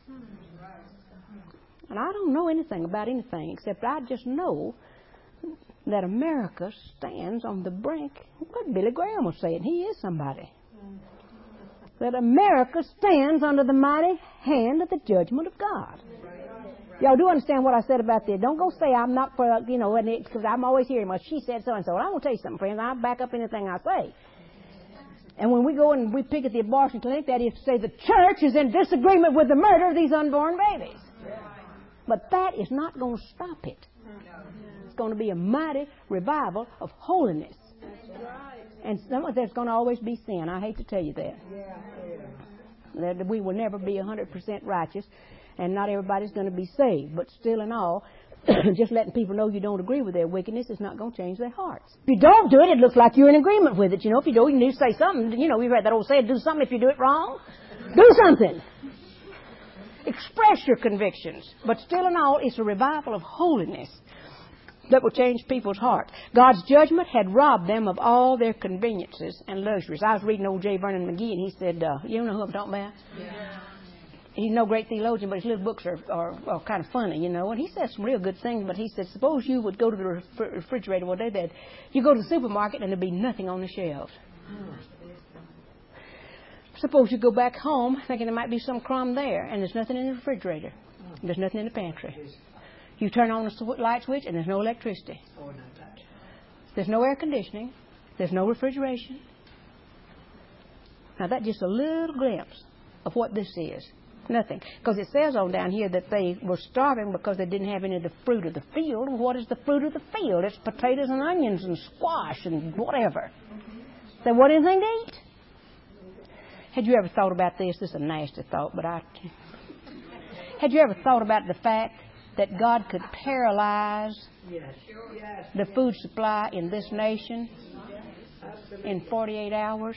And I don't know anything about anything except I just know that America stands on the brink. What Billy Graham was saying, he is somebody. That America stands under the mighty hand of the judgment of God. Y'all do understand what I said about this. Don't go say I'm not for, because I'm always hearing, well, she said so and so. Well, I'm going to tell you something, friends. I'll back up anything I say. And when we go and we pick at the abortion clinic, that is to say the church is in disagreement with the murder of these unborn babies. But that is not going to stop it. It's going to be a mighty revival of holiness. And there's going to always be sin. I hate to tell you that. That we will never be 100% righteous. And not everybody's going to be saved. But still and all, just letting people know you don't agree with their wickedness is not going to change their hearts. If you don't do it, it looks like you're in agreement with it. If you do, you can say something. We've heard that old saying, do something if you do it wrong. Do something. Express your convictions. But still and all, it's a revival of holiness that will change people's hearts. God's judgment had robbed them of all their conveniences and luxuries. I was reading old J. Vernon McGee, and he said, you know who I'm talking about? Yeah. He's no great theologian, but his little books are kind of funny, And he says some real good things, but he said, suppose you would go to the refrigerator one day, that you go to the supermarket and there'd be nothing on the shelves. Suppose you go back home thinking there might be some crumb there, and there's nothing in the refrigerator. There's nothing in the pantry. You turn on the light switch, and there's no electricity. There's no air conditioning. There's no refrigeration. Now, that's just a little glimpse of what this is. Nothing. Because it says on down here that they were starving because they didn't have any of the fruit of the field. And what is the fruit of the field? It's potatoes and onions and squash and whatever. They want anything to eat. Had you ever thought about this? This is a nasty thought, but had you ever thought about the fact that God could paralyze the food supply in this nation in 48 hours?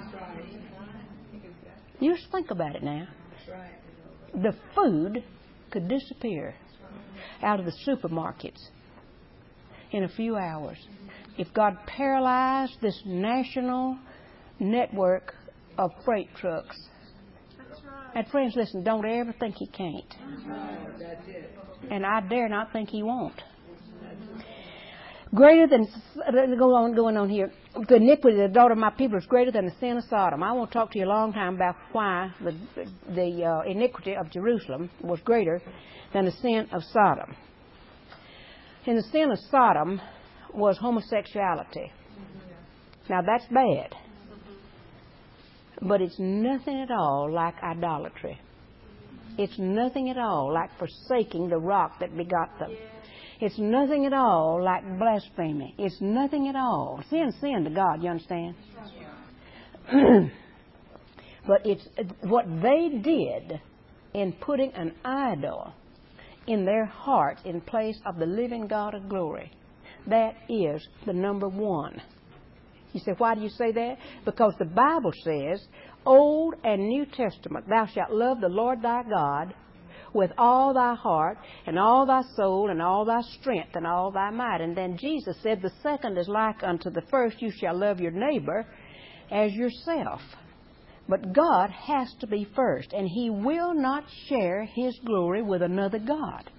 You just think about it now. The food could disappear out of the supermarkets in a few hours if God paralyzed this national network of freight trucks. And friends, listen, don't ever think He can't. And I dare not think He won't. Greater than, going on here, the iniquity of the daughter of my people is greater than the sin of Sodom. I want to talk to you a long time about why the iniquity of Jerusalem was greater than the sin of Sodom. And the sin of Sodom was homosexuality. Now that's bad. But it's nothing at all like idolatry. It's nothing at all like forsaking the rock that begot them. It's nothing at all like blasphemy. It's nothing at all. Sin to God, you understand? But it's what they did in putting an idol in their hearts in place of the living God of glory. That is the number one. You say, why do you say that? Because the Bible says, Old and New Testament, thou shalt love the Lord thy God with all thy heart and all thy soul and all thy strength and all thy might. And then Jesus said, the second is like unto the first, you shall love your neighbor as yourself. But God has to be first, and He will not share His glory with another God.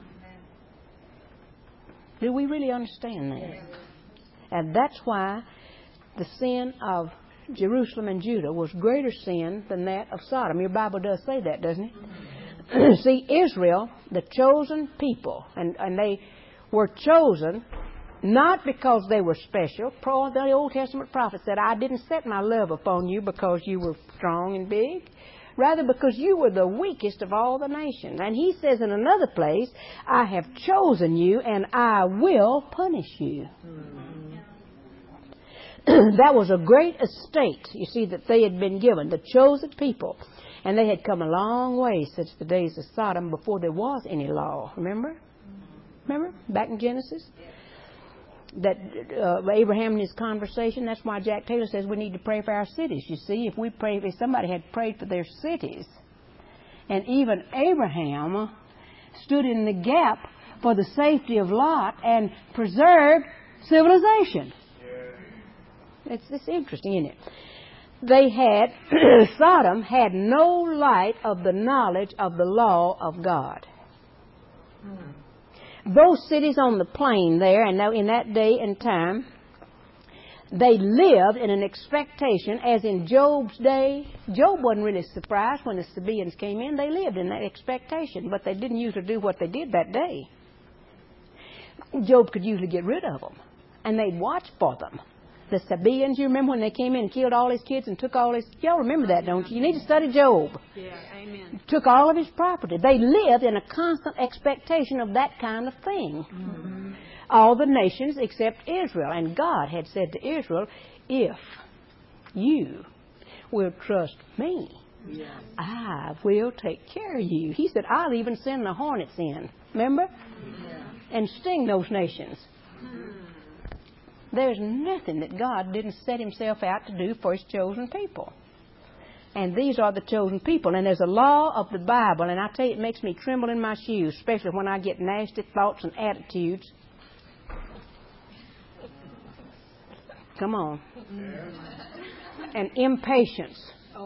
Do we really understand that? And that's why the sin of Jerusalem and Judah was greater sin than that of Sodom. Your Bible does say that, doesn't it? See, Israel, the chosen people, and they were chosen not because they were special. The Old Testament prophet said, I didn't set my love upon you because you were strong and big. Rather because you were the weakest of all the nations. And He says in another place, I have chosen you and I will punish you. That was a great estate, you see, that they had been given, the chosen people. And they had come a long way since the days of Sodom before there was any law. Remember? Back in Genesis? That Abraham in his conversation, that's why Jack Taylor says we need to pray for our cities. You see, if somebody had prayed for their cities, and even Abraham stood in the gap for the safety of Lot and preserved civilization. It's interesting, isn't it? Sodom had no light of the knowledge of the law of God. Those cities on the plain there, and now in that day and time, they lived in an expectation, as in Job's day. Job wasn't really surprised when the Sabaeans came in. They lived in that expectation, but they didn't usually do what they did that day. Job could usually get rid of them, and they'd watch for them. The Sabaeans, you remember when they came in and killed all his kids and took all his... Y'all remember that, don't you? You need to study Job. Yeah, amen. Took all of his property. They lived in a constant expectation of that kind of thing. Mm-hmm. All the nations except Israel. And God had said to Israel, if you will trust me, I will take care of you. He said, I'll even send the hornets in. Remember? Yeah. And sting those nations. There's nothing that God didn't set Himself out to do for His chosen people. And these are the chosen people. And there's a law of the Bible, and I tell you, it makes me tremble in my shoes, especially when I get nasty thoughts and attitudes. Come on. And impatience.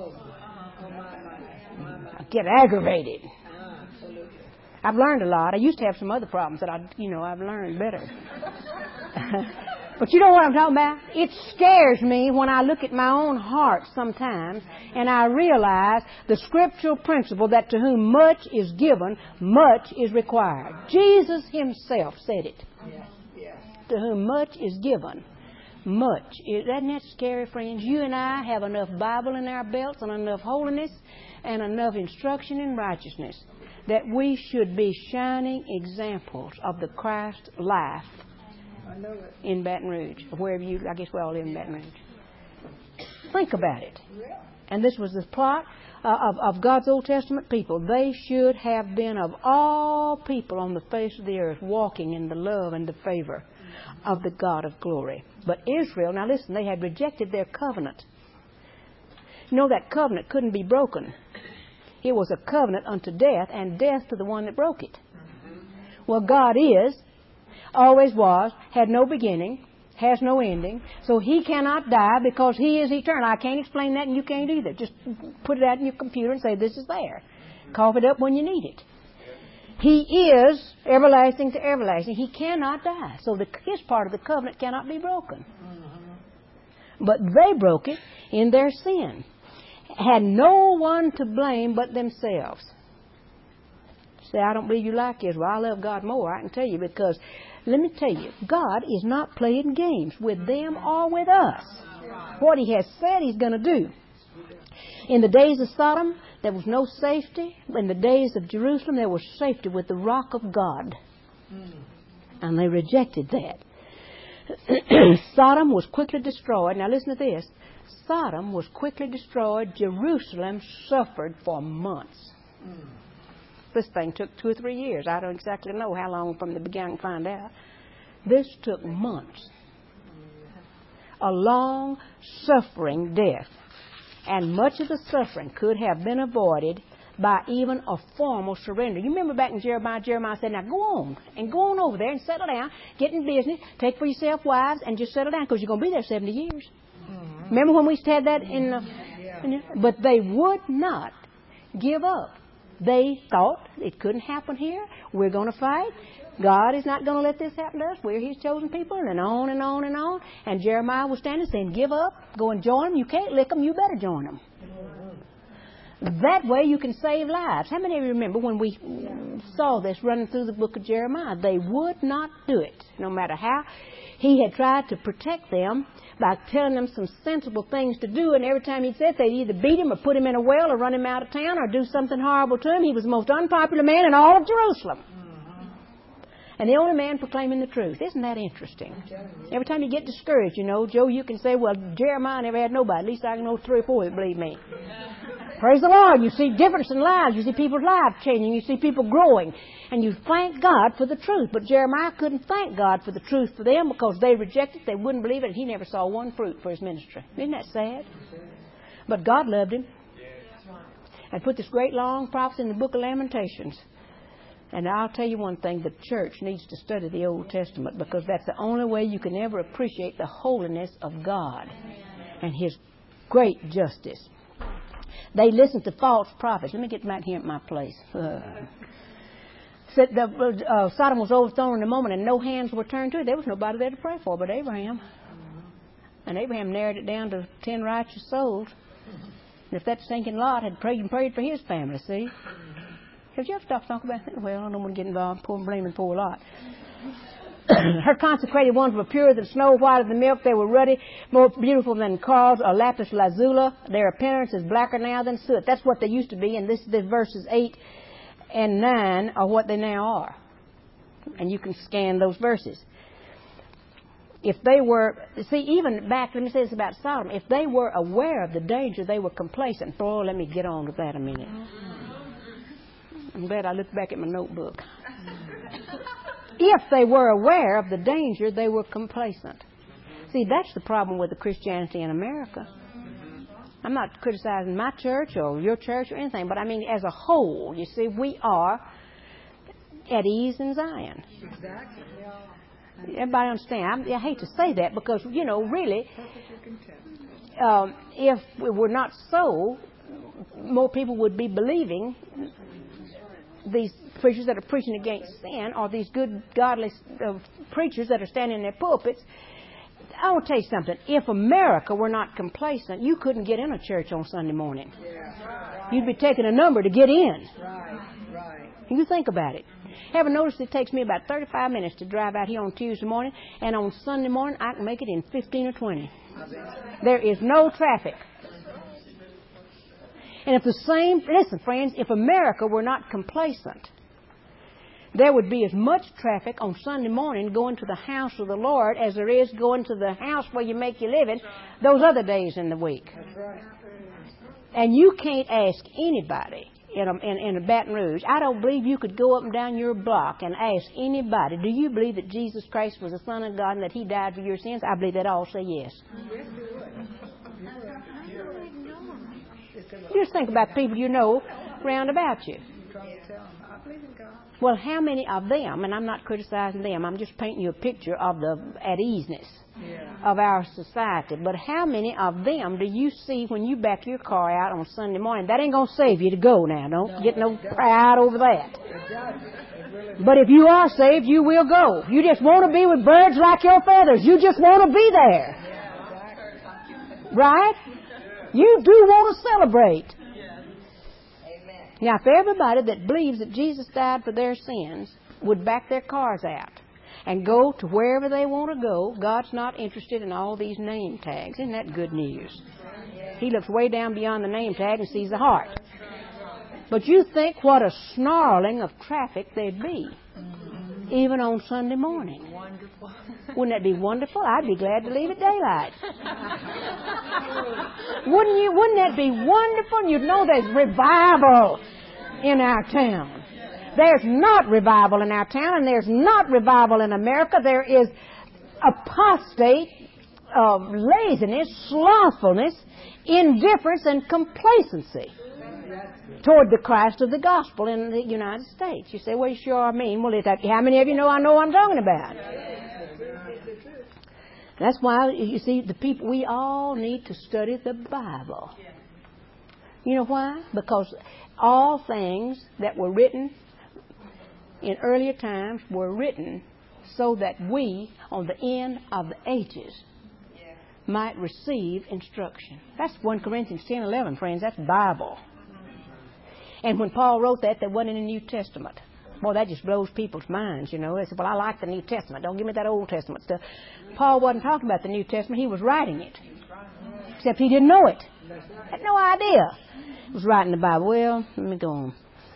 I get aggravated. I've learned a lot. I used to have some other problems that I've learned better. But you know what I'm talking about? It scares me when I look at my own heart sometimes and I realize the scriptural principle that to whom much is given, much is required. Jesus Himself said it. To whom much is given, much. Isn't that scary, friends? You and I have enough Bible in our belts and enough holiness and enough instruction in righteousness that we should be shining examples of the Christ life in Baton Rouge, or wherever you, I guess we all live in Baton Rouge. Think about it. And this was the plot of God's Old Testament people. They should have been, of all people on the face of the earth, walking in the love and the favor of the God of glory. But Israel, now listen, they had rejected their covenant. You know that covenant couldn't be broken. It was a covenant unto death, and death to the one that broke it. Well, God is, always was, had no beginning, has no ending, so He cannot die because He is eternal. I can't explain that, and you can't either. Just put it out in your computer and say, this is there. Cough it up when you need it. He is everlasting to everlasting. He cannot die. So His part of the covenant cannot be broken. But they broke it in their sin. Had no one to blame but themselves. Say, I don't believe you like Israel. I love God more, I can tell you, because let me tell you, God is not playing games with them or with us. What He has said He's going to do. In the days of Sodom, there was no safety. In the days of Jerusalem, there was safety with the rock of God. And they rejected that. Sodom was quickly destroyed. Now listen to this. Sodom was quickly destroyed. Jerusalem suffered for months. This thing took 2 or 3 years. I don't exactly know how long from the beginning to find out. This took months. A long, suffering death. And much of the suffering could have been avoided by even a formal surrender. You remember back in Jeremiah said, now go on and go on over there and settle down, get in business, take for yourself wives, and just settle down because you're going to be there 70 years. Remember when we had that but they would not give up. They thought it couldn't happen here. We're going to fight. God is not going to let this happen to us. We're His chosen people, and on and on and on. And Jeremiah was standing saying, give up, go and join them. You can't lick them, you better join them. That way you can save lives. How many of you remember when we saw this running through the book of Jeremiah? They would not do it, no matter how. He had tried to protect them by telling them some sensible things to do, and every time he said, they'd either beat him or put him in a well or run him out of town or do something horrible to him. He was the most unpopular man in all of Jerusalem. And the only man proclaiming the truth. Isn't that interesting? Every time you get discouraged, you know, Joe, you can say, well, Jeremiah never had nobody. At least I can know 3 or 4 that believe me. Praise the Lord. You see difference in lives. You see people's lives changing. You see people growing. And you thank God for the truth. But Jeremiah couldn't thank God for the truth for them because they rejected it. They wouldn't believe it. And he never saw one fruit for his ministry. Isn't that sad? But God loved him. And put this great long prophecy in the book of Lamentations. And I'll tell you one thing, the church needs to study the Old Testament because that's the only way you can ever appreciate the holiness of God and His great justice. They listened to false prophets. Let me get back here at my place. Said Sodom was overthrown in a moment and no hands were turned to it. There was nobody there to pray for but Abraham. And Abraham narrowed it down to 10 righteous souls. And if that stinking Lot had prayed for his family, see? Have you ever stopped talking about that? Well, I don't want to get involved blaming poor Lot. Her consecrated ones were purer than snow, whiter than milk. They were ruddy, more beautiful than corals or lapis lazuli. Their appearance is blacker now than soot. That's what they used to be, and the verses 8 and 9 are what they now are. And you can scan those verses. If they were, see, even back, let me say this about Sodom. If they were aware of the danger, they were complacent. Oh, let me get on to that a minute. I'm glad I looked back at my notebook. If they were aware of the danger, they were complacent. See, that's the problem with the Christianity in America. I'm not criticizing my church or your church or anything, but I mean as a whole, you see, we are at ease in Zion. Exactly. Everybody understand? I hate to say that because, you know, really, if we were not so, more people would be believing these preachers that are preaching against sin or these good, godly preachers that are standing in their pulpits. I want to tell you something. If America were not complacent, you couldn't get in a church on Sunday morning. You'd be taking a number to get in. You think about it. Ever notice it takes me about 35 minutes to drive out here on Tuesday morning, and on Sunday morning I can make it in 15 or 20. There is no traffic. And if listen friends, if America were not complacent, there would be as much traffic on Sunday morning going to the house of the Lord as there is going to the house where you make your living those other days in the week. And you can't ask anybody in a Baton Rouge. I don't believe you could go up and down your block and ask anybody, do you believe that Jesus Christ was the Son of God and that He died for your sins? I believe they'd all say yes. You just think about people you know round about you. Well, how many of them, and I'm not criticizing them, I'm just painting you a picture of the at-easeness of our society, but how many of them do you see when you back your car out on Sunday morning? That ain't going to save you to go now. Don't get no pride over that. But if you are saved, you will go. You just want to be with birds like your feathers. You just want to be there. Right? You do want to celebrate. Now, if everybody that believes that Jesus died for their sins would back their cars out and go to wherever they want to go, God's not interested in all these name tags. Isn't that good news? He looks way down beyond the name tag and sees the heart. But you think what a snarling of traffic there'd be, even on Sunday morning. Wonderful. Wouldn't that be wonderful? I'd be glad to leave at daylight. Wouldn't you? Wouldn't that be wonderful? You'd know there's revival in our town. There's not revival in our town, and there's not revival in America. There is apostate laziness, slothfulness, indifference, and complacency toward the Christ of the gospel in the United States. You say, well, you sure are mean. Well, how many of you know I know what I'm talking about? That's why, you see, the people, we all need to study the Bible. You know why? Because all things that were written in earlier times were written so that we, on the end of the ages, might receive instruction. That's 1 Corinthians 10:11, friends. That's Bible. And when Paul wrote that wasn't in the New Testament. Boy, that just blows people's minds, you know. They say, well, I like the New Testament. Don't give me that Old Testament stuff. Paul wasn't talking about the New Testament. He was writing it. Except he didn't know it. Had no idea. He was writing the Bible. Well, let me go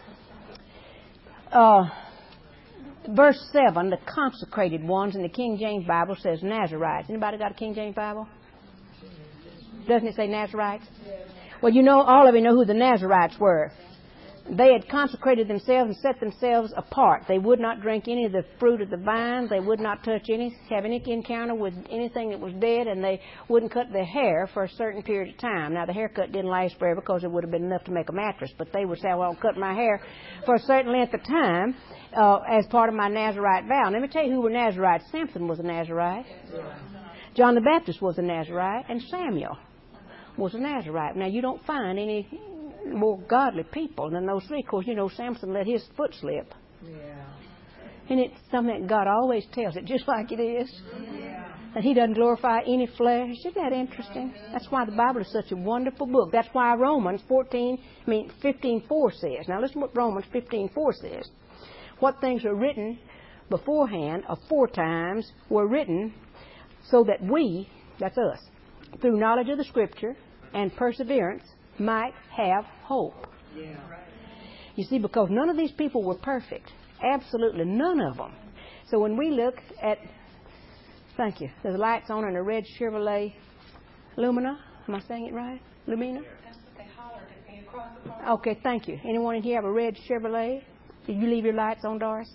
on. Verse 7, the consecrated ones in the King James Bible says Nazarites. Anybody got a King James Bible? Doesn't it say Nazarites? Well, you know, all of you know who the Nazarites were. They had consecrated themselves and set themselves apart. They would not drink any of the fruit of the vine. They would not have any encounter with anything that was dead, and they wouldn't cut their hair for a certain period of time. Now, the haircut didn't last forever because it would have been enough to make a mattress, but they would say, well, I'll cut my hair for a certain length of time as part of my Nazarite vow. Let me tell you who were Nazarites. Samson was a Nazarite. John the Baptist was a Nazarite, and Samuel was a Nazarite. Now, you don't find any more godly people than those three. Of course, you know, Samson let his foot slip. And it's something that God always tells it just like it is. And He doesn't glorify any flesh. Isn't that interesting? That's why the Bible is such a wonderful book. That's why Romans 15:4 says. Now listen what Romans 15:4 says. What things are written beforehand, aforetimes, were written so that we, that's us, through knowledge of the Scripture and perseverance, might have hope. You see, because none of these people were perfect. Absolutely none of them. So when we look at, thank you, there's lights on in a red Chevrolet Lumina. Am I saying it right? Lumina? That's what they hollered at me across the park. Okay, thank you. Anyone in here have a red Chevrolet? Did you leave your lights on, Doris?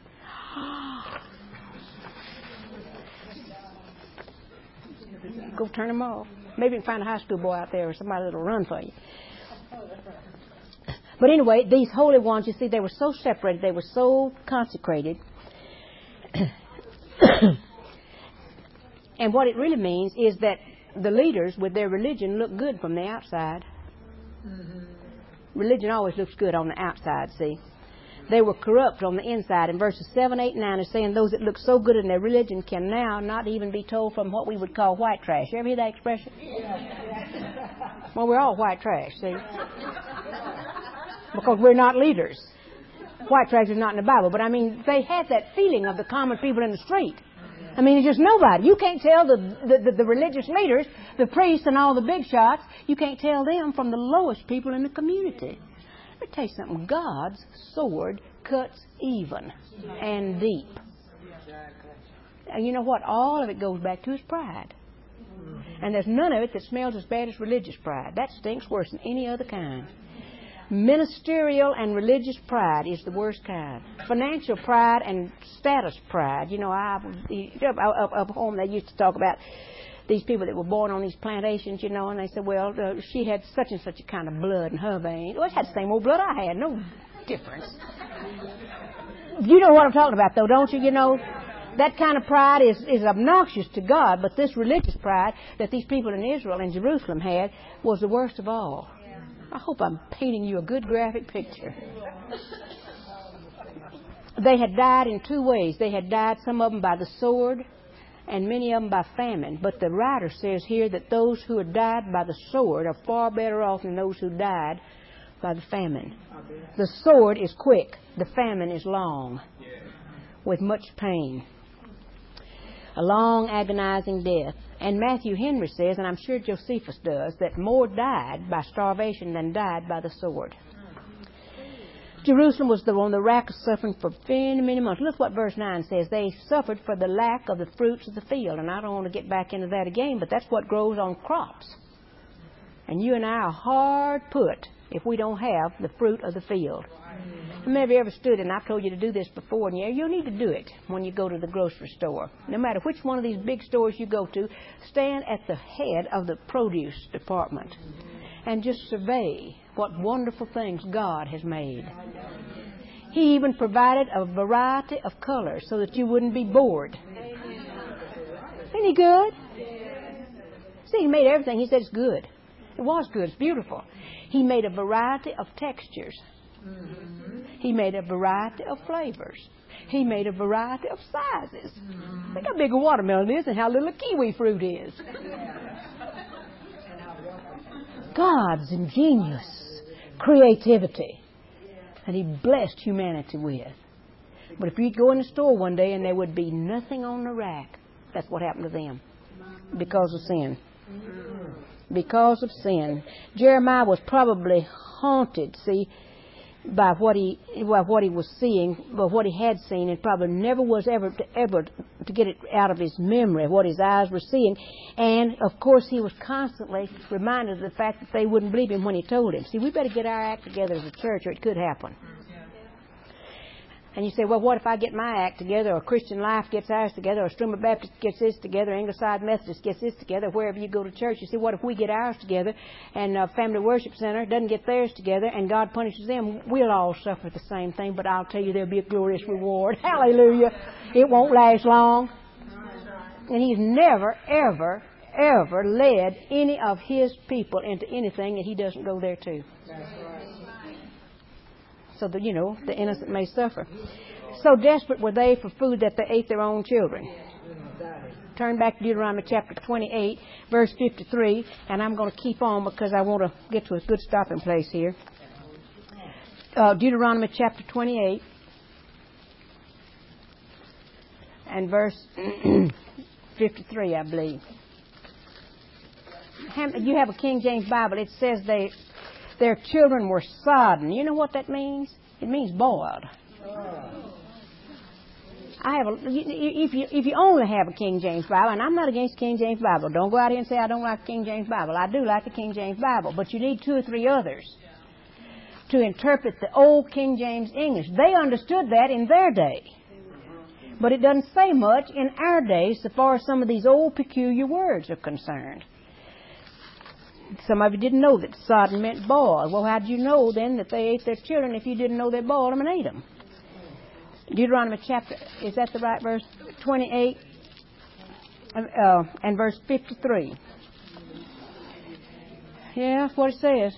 Go turn them off. Maybe you can find a high school boy out there or somebody that'll run for you. But anyway, these holy ones, you see, they were so separated, they were so consecrated. And what it really means is that the leaders with their religion look good from the outside. Religion always looks good on the outside, see. They were corrupt on the inside. In verses 7, 8, 9 is saying those that look so good in their religion can now not even be told from what we would call white trash. You ever hear that expression? Well, we're all white trash, see. Because we're not leaders. white trash is not in the Bible, but I mean, they had that feeling of the common people in the street. I mean, it's just nobody. You can't tell the religious leaders, the priests and all the big shots, you can't tell them from the lowest people in the community. Let me tell you something. God's sword cuts even and deep. And you know what? All of it goes back to his pride. And there's none of it that smells as bad as religious pride. That stinks worse than any other kind. Ministerial and religious pride is the worst kind. Financial pride and status pride. You know, up home they used to talk about these people that were born on these plantations, you know, and they said, well, she had such and such a kind of blood in her veins. Well, it had the same old blood I had. No difference. You know what I'm talking about, though, don't you? You know, that kind of pride is obnoxious to God, but this religious pride that these people in Israel and Jerusalem had was the worst of all. I hope I'm painting you a good graphic picture. They had died in two ways. They had died, some of them by the sword, and many of them by famine. But the writer says here that those who had died by the sword are far better off than those who died by the famine. The sword is quick. The famine is long, with much pain. A long, agonizing death. And Matthew Henry says, and I'm sure Josephus does, that more died by starvation than died by the sword. Jerusalem was on the rack of suffering for many months. Look what verse 9 says. They suffered for the lack of the fruits of the field. And I don't want to get back into that again, but that's what grows on crops. And you and I are hard put if we don't have the fruit of the field. How many of you ever stood, and I've told you to do this before, and you need to do it when you go to the grocery store. No matter which one of these big stores you go to, stand at the head of the produce department and just survey what wonderful things God has made. He even provided a variety of colors so that you wouldn't be bored. Isn't he good? See, he made everything. He said it's good. It was good. It's beautiful. He made a variety of textures. He made a variety of flavors. He made a variety of sizes. Think how big a watermelon is and how little a kiwi fruit is. God's ingenious creativity that he blessed humanity with. But if you'd go in the store one day and there would be nothing on the rack, that's what happened to them. Because of sin. Because of sin. Jeremiah was probably haunted, see, by what he was seeing, by what he had seen, and probably never was ever to get it out of his memory, what his eyes were seeing. And, of course, he was constantly reminded of the fact that they wouldn't believe him when he told him. See, we better get our act together as a church, or it could happen. And you say, well, what if I get my act together, or Christian Life gets ours together, or Strummer Baptist gets this together, or Ingleside Methodist gets this together, wherever you go to church? You say, what if we get ours together, and Family Worship Center doesn't get theirs together, and God punishes them? We'll all suffer the same thing, but I'll tell you there'll be a glorious reward. Hallelujah. It won't last long. And he's never, ever, ever led any of his people into anything that he doesn't go there to. So that, you know, the innocent may suffer. So desperate were they for food that they ate their own children. Turn back to Deuteronomy chapter 28, verse 53, and I'm going to keep on because I want to get to a good stopping place here. Deuteronomy chapter 28 and verse 53, I believe. You have a King James Bible. It says their children were sodden. You know what that means? It means boiled. If you only have a King James Bible, and I'm not against King James Bible. Don't go out here and say I don't like King James Bible. I do like the King James Bible, but you need two or three others to interpret the old King James English. They understood that in their day, but it doesn't say much in our day so far as some of these old peculiar words are concerned. Some of you didn't know that sodden meant boiled. Well, how did you know then that they ate their children if you didn't know they boiled them and ate them? Deuteronomy chapter, is that the right verse? 28 and verse 53. Yeah, that's what it says.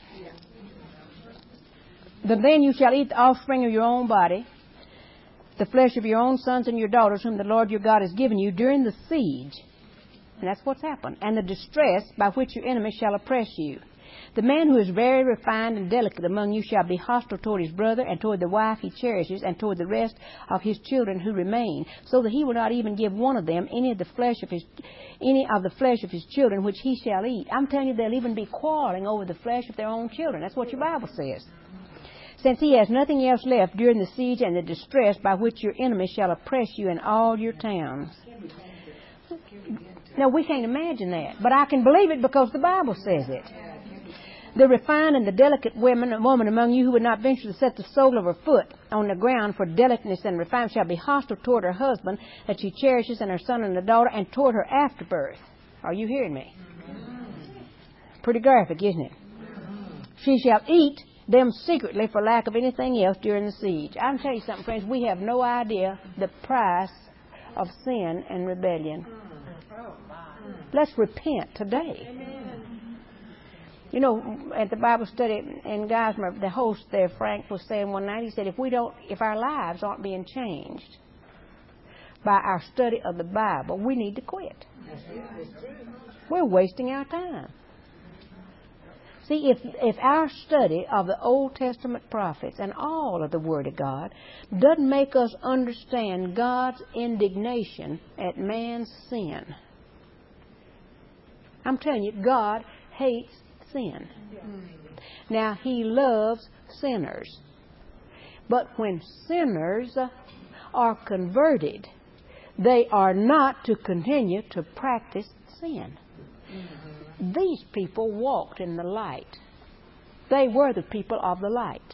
But then you shall eat the offspring of your own body, the flesh of your own sons and your daughters, whom the Lord your God has given you during the siege. And that's what's happened. And the distress by which your enemies shall oppress you. The man who is very refined and delicate among you shall be hostile toward his brother, and toward the wife he cherishes, and toward the rest of his children who remain, so that he will not even give one of them any of the flesh of his children which he shall eat. I'm telling you, they'll even be quarreling over the flesh of their own children. That's what your Bible says. Since he has nothing else left during the siege and the distress by which your enemies shall oppress you in all your towns. Now, we can't imagine that, but I can believe it because the Bible says it. The refined and the delicate woman among you who would not venture to set the sole of her foot on the ground for delicateness and refinement shall be hostile toward her husband that she cherishes, and her son and her daughter, and toward her afterbirth. Are you hearing me? Pretty graphic, isn't it? She shall eat them secretly for lack of anything else during the siege. I'm telling you something, friends. We have no idea the price of sin and rebellion. Let's repent today. You know, at the Bible study in Geismar, the host there, Frank, was saying one night, he said, if our lives aren't being changed by our study of the Bible, we need to quit. We're wasting our time. See, if our study of the Old Testament prophets and all of the Word of God doesn't make us understand God's indignation at man's sin, I'm telling you, God hates sin. Now, He loves sinners. But when sinners are converted, they are not to continue to practice sin. These people walked in the light. They were the people of the light.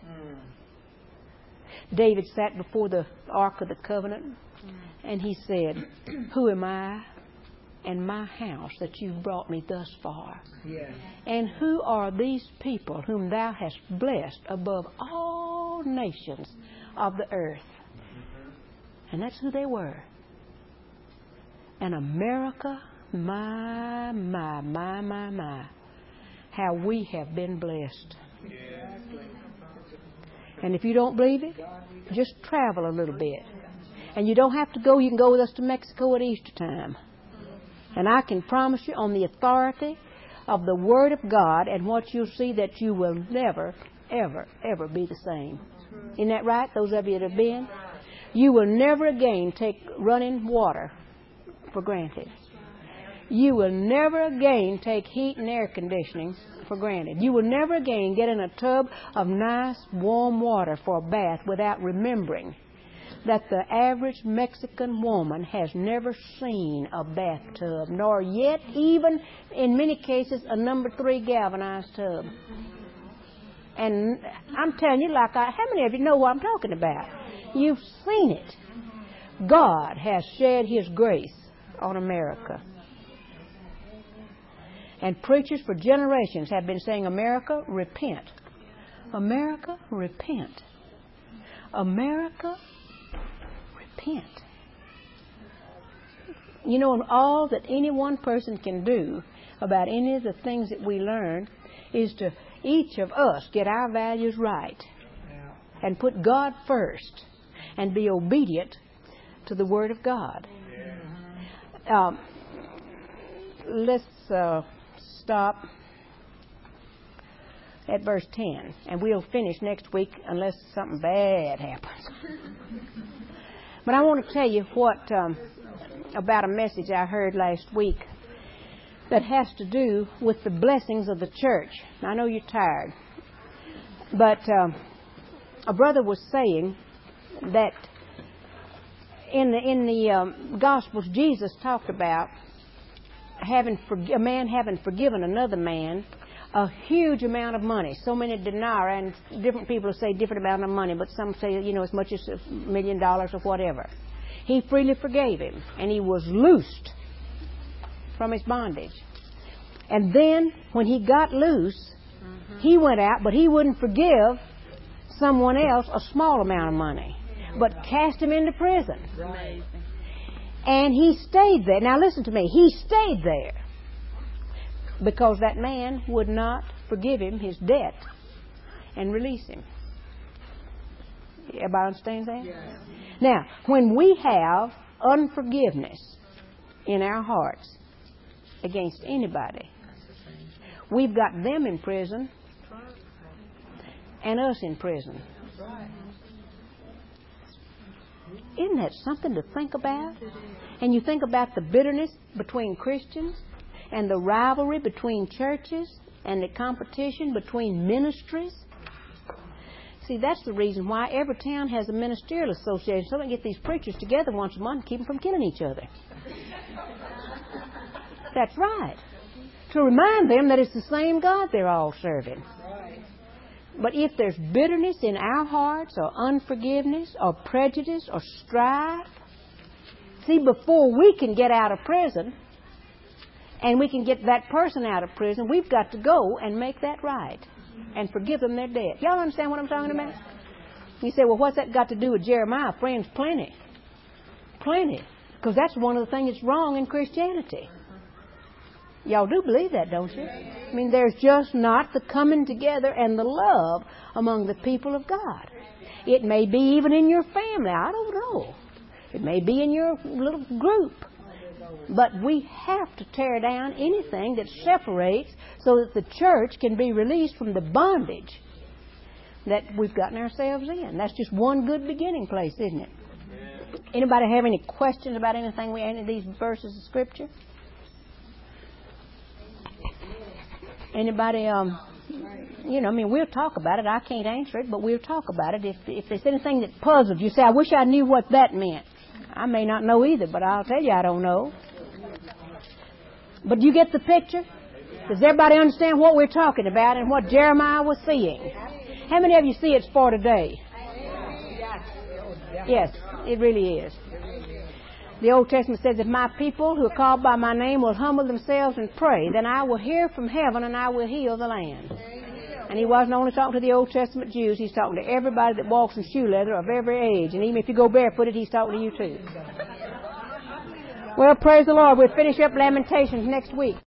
David sat before the Ark of the Covenant, and he said, "Who am I and my house that you've brought me thus far? Yeah. And who are these people whom thou hast blessed above all nations of the earth?" And that's who they were. And America, my, how we have been blessed. And if you don't believe it, just travel a little bit. And you don't have to go. You can go with us to Mexico at Easter time. And I can promise you on the authority of the Word of God and what you'll see that you will never, ever, ever be the same. Isn't that right, those of you that have been? You will never again take running water for granted. You will never again take heat and air conditioning for granted. You will never again get in a tub of nice, warm water for a bath without remembering that the average Mexican woman has never seen a bathtub, nor yet even, in many cases, a number 3 galvanized tub. And I'm telling you, how many of you know what I'm talking about? You've seen it. God has shed His grace on America. And preachers for generations have been saying, America, repent. America, repent. America, repent. You know, all that any one person can do about any of the things that we learn is to each of us get our values right and put God first and be obedient to the Word of God. Let's stop at verse 10, and we'll finish next week unless something bad happens. But I want to tell you what about a message I heard last week that has to do with the blessings of the church. I know you're tired, but a brother was saying that in the Gospels, Jesus talked about a man having forgiven another man a huge amount of money, so many denarii, and different people say different amount of money, but some say, as much as $1 million or whatever. He freely forgave him, and he was loosed from his bondage. And then, when he got loose, he went out, but he wouldn't forgive someone else a small amount of money, but cast him into prison. Right. And he stayed there. Now listen to me. He stayed there because that man would not forgive him his debt and release him. Everybody understands that? Yes. Now, when we have unforgiveness in our hearts against anybody, We've got them in prison and us in prison. Isn't that something to think about? And you think about the bitterness between Christians and the rivalry between churches and the competition between ministries. See, that's the reason why every town has a ministerial association. So they get these preachers together once a month and keep them from killing each other. That's right. To remind them that it's the same God they're all serving. But if there's bitterness in our hearts, or unforgiveness, or prejudice, or strife, see, before we can get out of prison, and we can get that person out of prison, we've got to go and make that right and forgive them their debt. Y'all understand what I'm talking about? You say, well, what's that got to do with Jeremiah? Friends, plenty. Plenty. Because that's one of the things that's wrong in Christianity. Y'all do believe that, don't you? I mean, there's just not the coming together and the love among the people of God. It may be even in your family. I don't know. It may be in your little group. But we have to tear down anything that separates so that the church can be released from the bondage that we've gotten ourselves in. That's just one good beginning place, isn't it? Anybody have any questions about anything any of these verses of Scripture? Anybody, we'll talk about it. I can't answer it, but we'll talk about it. If there's anything that puzzles you, say, I wish I knew what that meant. I may not know either, but I'll tell you I don't know. But you get the picture? Does everybody understand what we're talking about and what Jeremiah was seeing? How many of you see it's for today? Yes, it really is. The Old Testament says, if my people who are called by my name will humble themselves and pray, then I will hear from heaven and I will heal the land. And he wasn't only talking to the Old Testament Jews, he's talking to everybody that walks in shoe leather of every age. And even if you go barefooted, he's talking to you too. Well, praise the Lord. We'll finish up Lamentations next week.